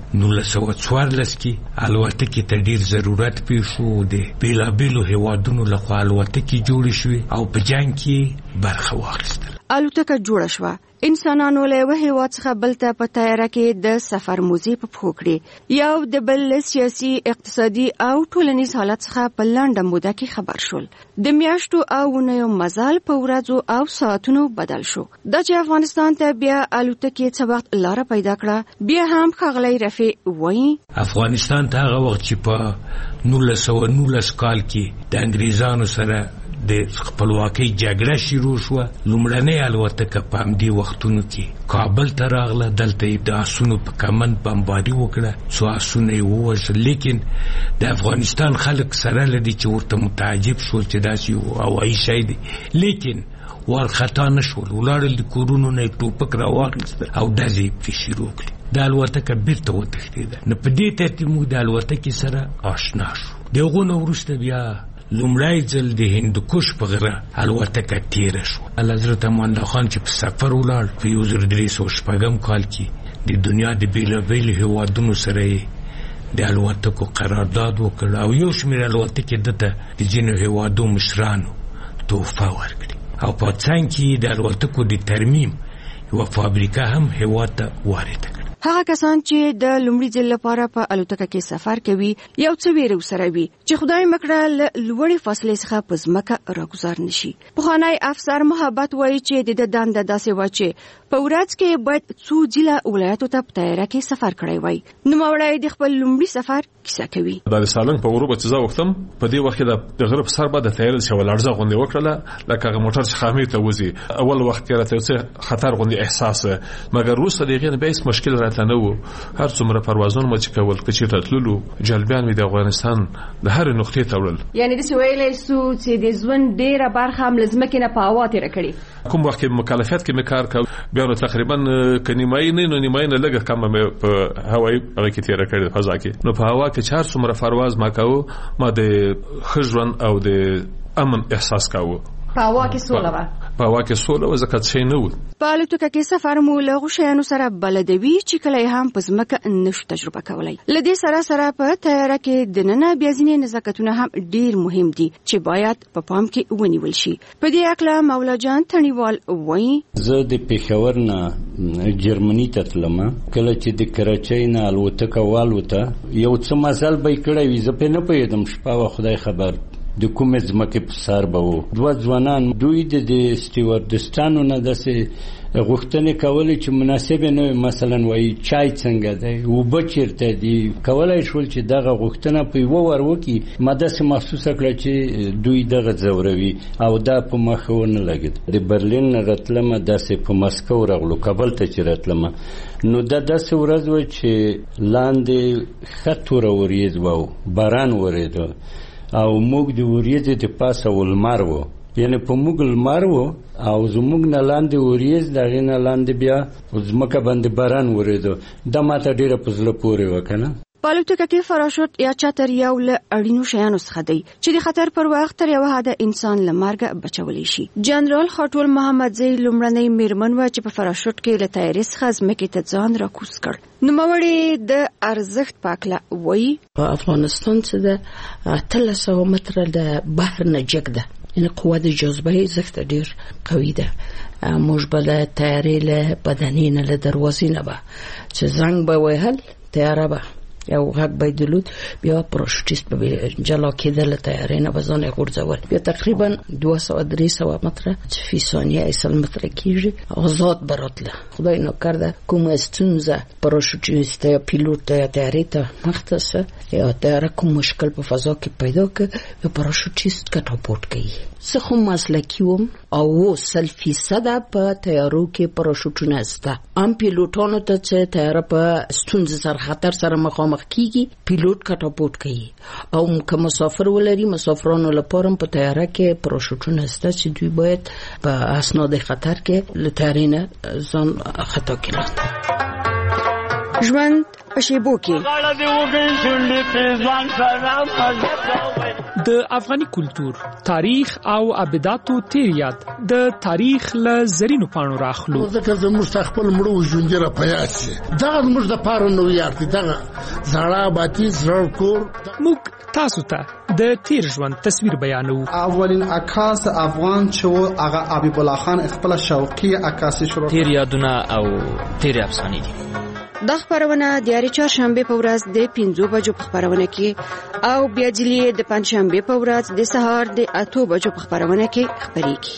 1914 کې الوتکې ته ډیر ضرورت پیښ شو. د بیلابیلو هیوادونو لخوا الوتکې جوړې شوې او په جنګ کې برخه واخیستل. الوتکه جوړه شوه، انسانانو له یو هیواد څخه بل ته په تیاره کې د سفر موزي په پښو کړې، یو د بل سیاسي، اقتصادي او ټولنیز حالت څخه په لنډه موده کې خبر شول. د میاشتو او اونیو مزل په ورځو او ساعتونو بدل شو. دا چې افغانستان ته بیا الوتکې څه وخت لاره پیدا کړه، بیا هم ښاغلی رفیع وایي افغانستان ته هغه وخت چې په 1919 کال کې د انګریزانو سره د خپلواکۍ جګړه شروع شوه، لومړنۍ الوتکه په همدې وختونو کې کابل ته راغله. دلته یې د آسونو په کمند بمباري وکړه، څو آسونه یې ووژل. لیکن د افغانستان خلک سره لدي چې ورته متعجب شول چې داسې یو هوایي شی دی، لیکن وارخطا نه شول. ولاړل د کورونو نه یې ټوپک راواخیستل او ډزې یې پرې شروع کړې. د الوتکه بیرته وتښتېده. نو په دې ترتیب موږ د الوتکې سره آشنا شو. د هغو نه وروسته بیا لومړی ځل د هندوکش په غره الوتکه تیره شو. حضرت امان الله خان چې په سفر ولاړ په 1306 کال کې د دنیا د بیلابیلو هیوادونو سره د الوتکو قرارداد وکړ او یو شمېر الوتکې دته د ځینو هیوادو مشرانو تحفه ورکړي او په څنګ کې د الوتکو د ترمیم یوه فابریکه هم هیواد ته وارده کړه. هغه کسان چې د لومړي ځل لپاره په الوتکه کې سفر کوي یو څه ویره سره وي چې خدای مکړه لوړې فاصلې څخه په ځمکه راګزار نشي. پخوانی افسر محبت وایي چې د دنده داسې و چې په ورځ کې باید څو ځله ولایتو ته په تیاره کې سفر کړی وای. نوموړی د خپل لومړي سفر کیسه کوي. د سالنګ په غروب چې زه وختم په دې وخت د غرب سر باندې تیاره چې ولارځه غونډه وکړه لکه موټر چې خامي ته وځي. اول وخت کې راته خطر غونډه احساس مګر روسه دغه نه به مشکل راته نه و. هر څومره پروازونه مچ کول کچې راتللو جلبیان می د افغانستان د هر نقطې ته وړل. یعنی د سویلې سو چې د ژوند ډیره برخه هم لزمکه نه په هوا تیر کړي. کوم وخت مکلفیت کې مکار کا بیا نو تقریبا کنيمای نه نیمای نه لګه کم په هوایي هغه کې تیر کړي فضا کې. نو په هوا کې 4 څومره پرواز ما کاوه، ما د خجرن او د امن احساس کاوه. په هوا کې سوله و. په هوا کې سوله و ځکه چې نه و. په الوتکه کې سفر مو له غشیانو سره بلدوي چې کله هم په ځمکه نشو تجربه کولای. لدې سره په تیاره کې د نن بیا ځینې نزاکتونه هم ډیر مهم دي چې باید په پام کې ونیول شي. په دې اړه مولا جان تڼیوال وایي زه د پېښور نه جرمني ته تلم. کله چې د کراچۍ نه الوتکه والوته یو څه مزل به کړی وي، زه په نه پوهېدم، شپه و خدای خبر د کومې ځمکې په سر به وو. دوه ځوانان دوی د سټیوارډستانو نه داسې غوښتنې کولې چې مناسبې نه وي، مثلا وایي چای څنګه دی، اوبه چیرته دي. کولی شول چې دغه غوښتنه په یوه ور وکړي. ما داسې محسوسه کړه چې دوی دغه ځوروي او دا په مخه ونه لګېد. د برلین نه راتلمه داسې په مسکو راغلو، کابل ته چې راتلمه نو دا داسې ورځ وه چې لاندې ښه توره وریځ وه، باران ورېده او موږ د وریځې د پاسه ولمر وو، یعنی په موږ لمر وو او زموږ نه لاندې وریځ، د هغې نه لاندې بیا ځمکه باندې باران ورېده. دا ماته ډېره په زړه پورې وه که نه. په الوتکه کې فراشوت یا چتر یو له اړینو شیانو څخه دی چې د خطر پر وخت تر یوه حده انسان له مرګه بچولی شي. جنرال خاټول محمدزی لومړنۍ میرمن وه چې په فراشوت کې له طیارې څخه ځمکې ته ځان راکوز کړ. نوموړې د ارزښت په هکله وایي په افغانستان چې د 1300 متره د بحر نه جګ ده، یعنې قوه د جاذبه ارزښت ډېر قوي ده. موږ به له طیارې له بدنې نه له دروازې نه به چې زنګ به وهل، طیاره به یو غږ به درلود، بیا پراشوټیست به جلا کېده، له طیارې نه به ځان یې غورځول. بیا تقریبا 200-300 متره فی ثانیه 80 متره کېږي، آزاد به راتله. خدای ناکرده کومه ستونزه پراشوټیست یا پیلوټ یا طیارې ته مخته سه یا طیاره کوم مشکل په فضا کې پیدا که، یا پراشوټیست کټاپورټ کوي. زه خو مسلکي وم او 100% په طیارو کې پراشوټونه شته. عام پیلوټانو ته چې طیاره په ستونزه سره خطر سره مخامخ کیږي، پیلوټ کټاپورټ کوي. او که مسافر ولري، مسافرانو لپاره په طیاره کې پراشوټونه شته چې دوی باید په اسناد خطر کې له طیارې نه ځان خطا کړي. ژوند په شیبو کې د افغاني کلتور، تاریخ او ابداتو تیر یاد د تاریخ له زرینو پاڼو راخلو. ځکه زموږ خپل مړو ژوندې را پیاس شي، دغه زموږ د پاره نو یار دي، دغه زړه باتی زړه کور. موږ تاسو ته د تیر ژوند تصویر بیانو. اولین عکاس افغان چې هغه حبیب الله خان خپل شوقي عکاسي شروع. تیر یادونه او تیر افسانې دي. دا خبرونه د یاري چهارشنبه په ورځ د 5 بجو په خبرونه کې او بیا جلی د پنځشنبه په ورځ د سهار د 8 بجو په خبرونه کې خبرېږي.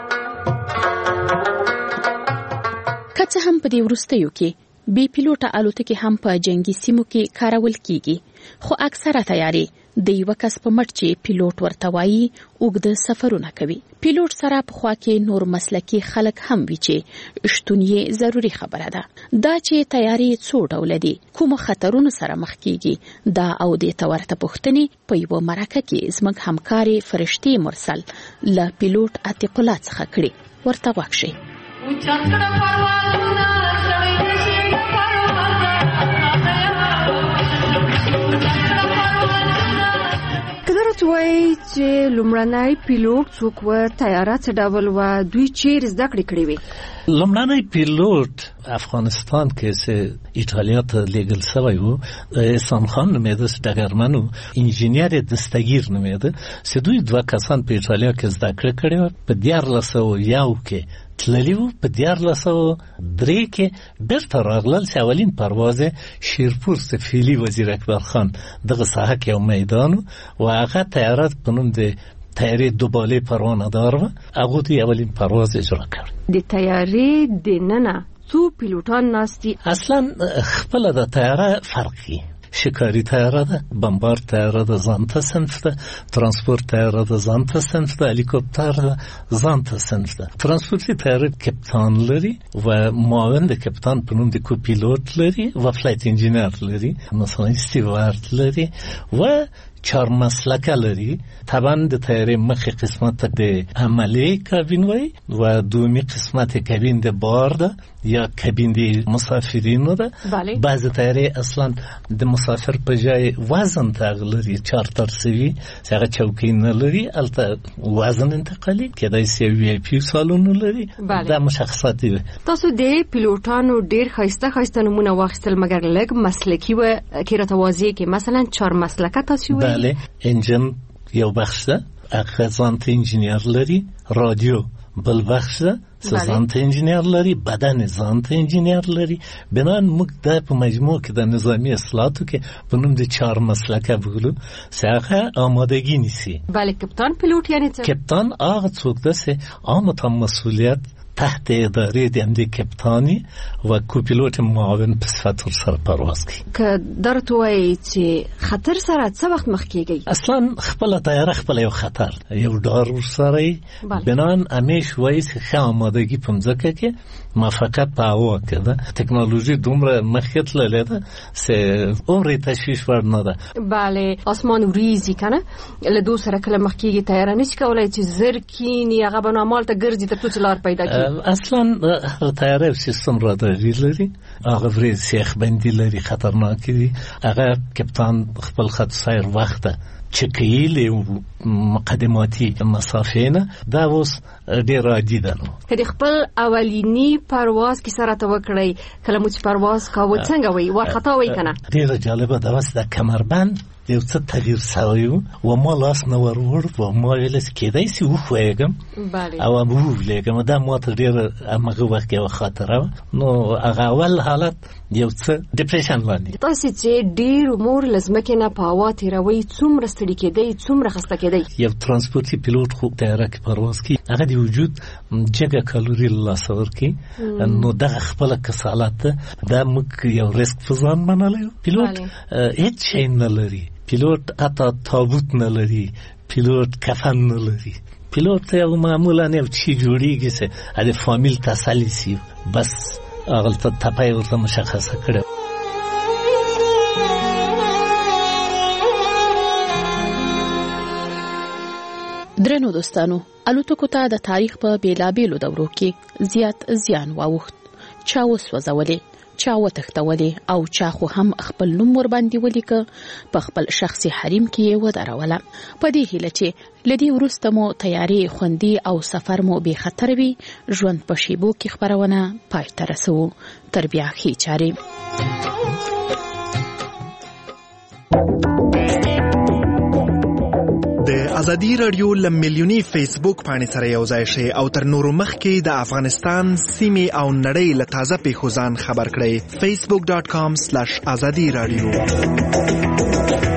که څه هم په دې وروستیو کې بي پیلوټه الوتکې هم په جنگي سیمو کې کارول کیږي، خو اکثره تیارې د یو کس په مټ چې پیلوټ ورته وایي اوږده سفرونه کوي. پیلوټ سره په خوا کې نور مسلکي خلک هم وي چې شتون یې ضروري خبره ده. دا چې تیارې څو ډوله دي، کوم خطرونو سره مخ کیږي، دا او د تورته پوښتنې په یو مرکه کې زموږ همکاري فرشتي مرسل له پیلوټ عتیق الله څخه کړي. ورته واښي. وای چې لومړنی پیلوټ څوک و، طیاره څه ډول و، دوی چیرې زده کړې کړې وي؟ لومړنی پیلوټ افغانستان کې چې ایټالیا ته لیږل شوی و، احسان خان نومېده، ډګرمن و، انجینیر دستګیر نومېده، چې دوی 2 کسان په ایټالیا کې زده کړې کړې وه. په 1401 کې تللی و، په 1403 کې بیرته راغلل چې اولین پرواز شیرپور سفیلی وزیر اکبر خان دغه ساحه کې یو میدان و هغه طیاره په نوم د طیارې دوباله پروانه دار و، هغه د اولین پرواز اجرا کړ. د طیارې د ننه څو پیلوټان ناستي؟ اصلا خپل د طیاره فرقي شکاری طیاره ده، بمبار طیاره ده ځانته صنف ده، ترانسپورت طیاره ده ځانته صنف ده، هلیکوپتر ده ځانته صنف ده. ترانسپورتي طیاره کپتان لري و معاون د کپتان په نوم د کوپیلوټ لري و فلایت انجینر لري، مثلا استیوارد لري و 4 مسلکه لري. طبعا د طیارې مخی قسمت د عملی کابین وای و دومی قسمت کابین د بار ده یا کابین د مسافرینو ده. بعض طیارې اصلا د مسافر په جای وزن تغلري چارتر سوي هغه چوکۍ نه لري، البته وزن انتقالي کېدای شي وی آی پی سالون لري. دا مشخصات دي. تاسو د پیلوټانو ډیر خاصه نمونه واخیستل، مګر لږ مسلکي و کې راته کې مثلا 4 مسلکه تاسو بله انجن یو بخش ده، اغه ځانته انجینیر لري، رادیو بل بخش ده ځان ته انجینر لري، بدن ځان ته انجینر لري. بنان موږ د په مجموع کې د نظامی اصلاحاتو کې په نوم د 4 مسلکه بولو څنګه آمادگی نیسی. بله کپتان پیلوت یعنی څه؟ کپتان هغه څوک ده چې عامه مسئولیت تحت اداره د کپتانی و کوپیلوت معاون په صفت سره پرواز کوي. که درته وایي چې خطر سره څه وخت مخ کیږي؟ اصلا خپل طیاره خپل یو خطر یو ډار سره بنان همیش وایي چې ښه آمادگی په مځکه کې ما فقط په هوا کې ده. تکنولوژي دومره مخکې تللې ده چې عمر تشویش ور نه ده. بله اسمان وریځي کنه له دو سره کله مخ کیږي طیاره نشي کولای چې زر کینی هغه بنامال ته ګرځي تر څو لار پیدا کړي. اصلا هر طیاره سیستم راداري لري، هغه ورې سیخ بندي لري، خطرناک دي. هغه کپتان خپل خط سیر وخت چکی له مقدماتي مسافه نه دا اوس ډیر عادي ده. نو کله خپل اولینی پرواز کی سره توکړی کله مو چې پرواز کاوه څنګه وي ورخطا وي کنه؟ ډیر جالبه ده. وس د کمربند یو څه تغییر شوی و ما لاس نه ورور و ما ویل کېدای شي وخوېږم او مو ویلګم دا ما ته ډیر هغه وخت یو خاطره. نو هغه اول حالت یو څه ډیپریشن باندې تاسو چې ډیر امور لازم کې نه پاوه تیروي څومره ستړي کېدای څومره خسته کېدای. یو ترانسپورتي پیلوټ خو طیاره کې پرواز کوي هغه د وجود جګه کالوري له سور کې نو دغه خپل کسالت دا موږ یو ریسک فزان منلو. پیلوټ هیڅ شي نه لري، پیلوټ اته تابوت نه لري، پیلوټ کفن نه لري. پیلوټ یو معمولا یو چی جوړیږي چې د فامیل تسلی سي بس هغه ته تپای ورته مشخصه کړو. درنو دوستانو، الوتکو ته د تاریخ په بیلابیلو دورو کې زیات زیان واوښت. چا وسوځولې، چا وتښتولې او چا خو هم خپل نوم ور باندې ولیکه، په خپل شخصي حریم کې یې ودروله. په دې هیله چې لدی ورسته مو تیاری خوندي او سفر مو به خطر وي، ژوند په شیبو کې خبرونه پای ته رسو. تر بیا ښې چارې. د ازادي رادیو لمیلیونی فیسبوک باندې سره یو ځای شي او تر نورو مخکې د افغانستان سیمې او نړۍ له تازه پیښو ځان خبر کړئ. facebook.com/azadi radio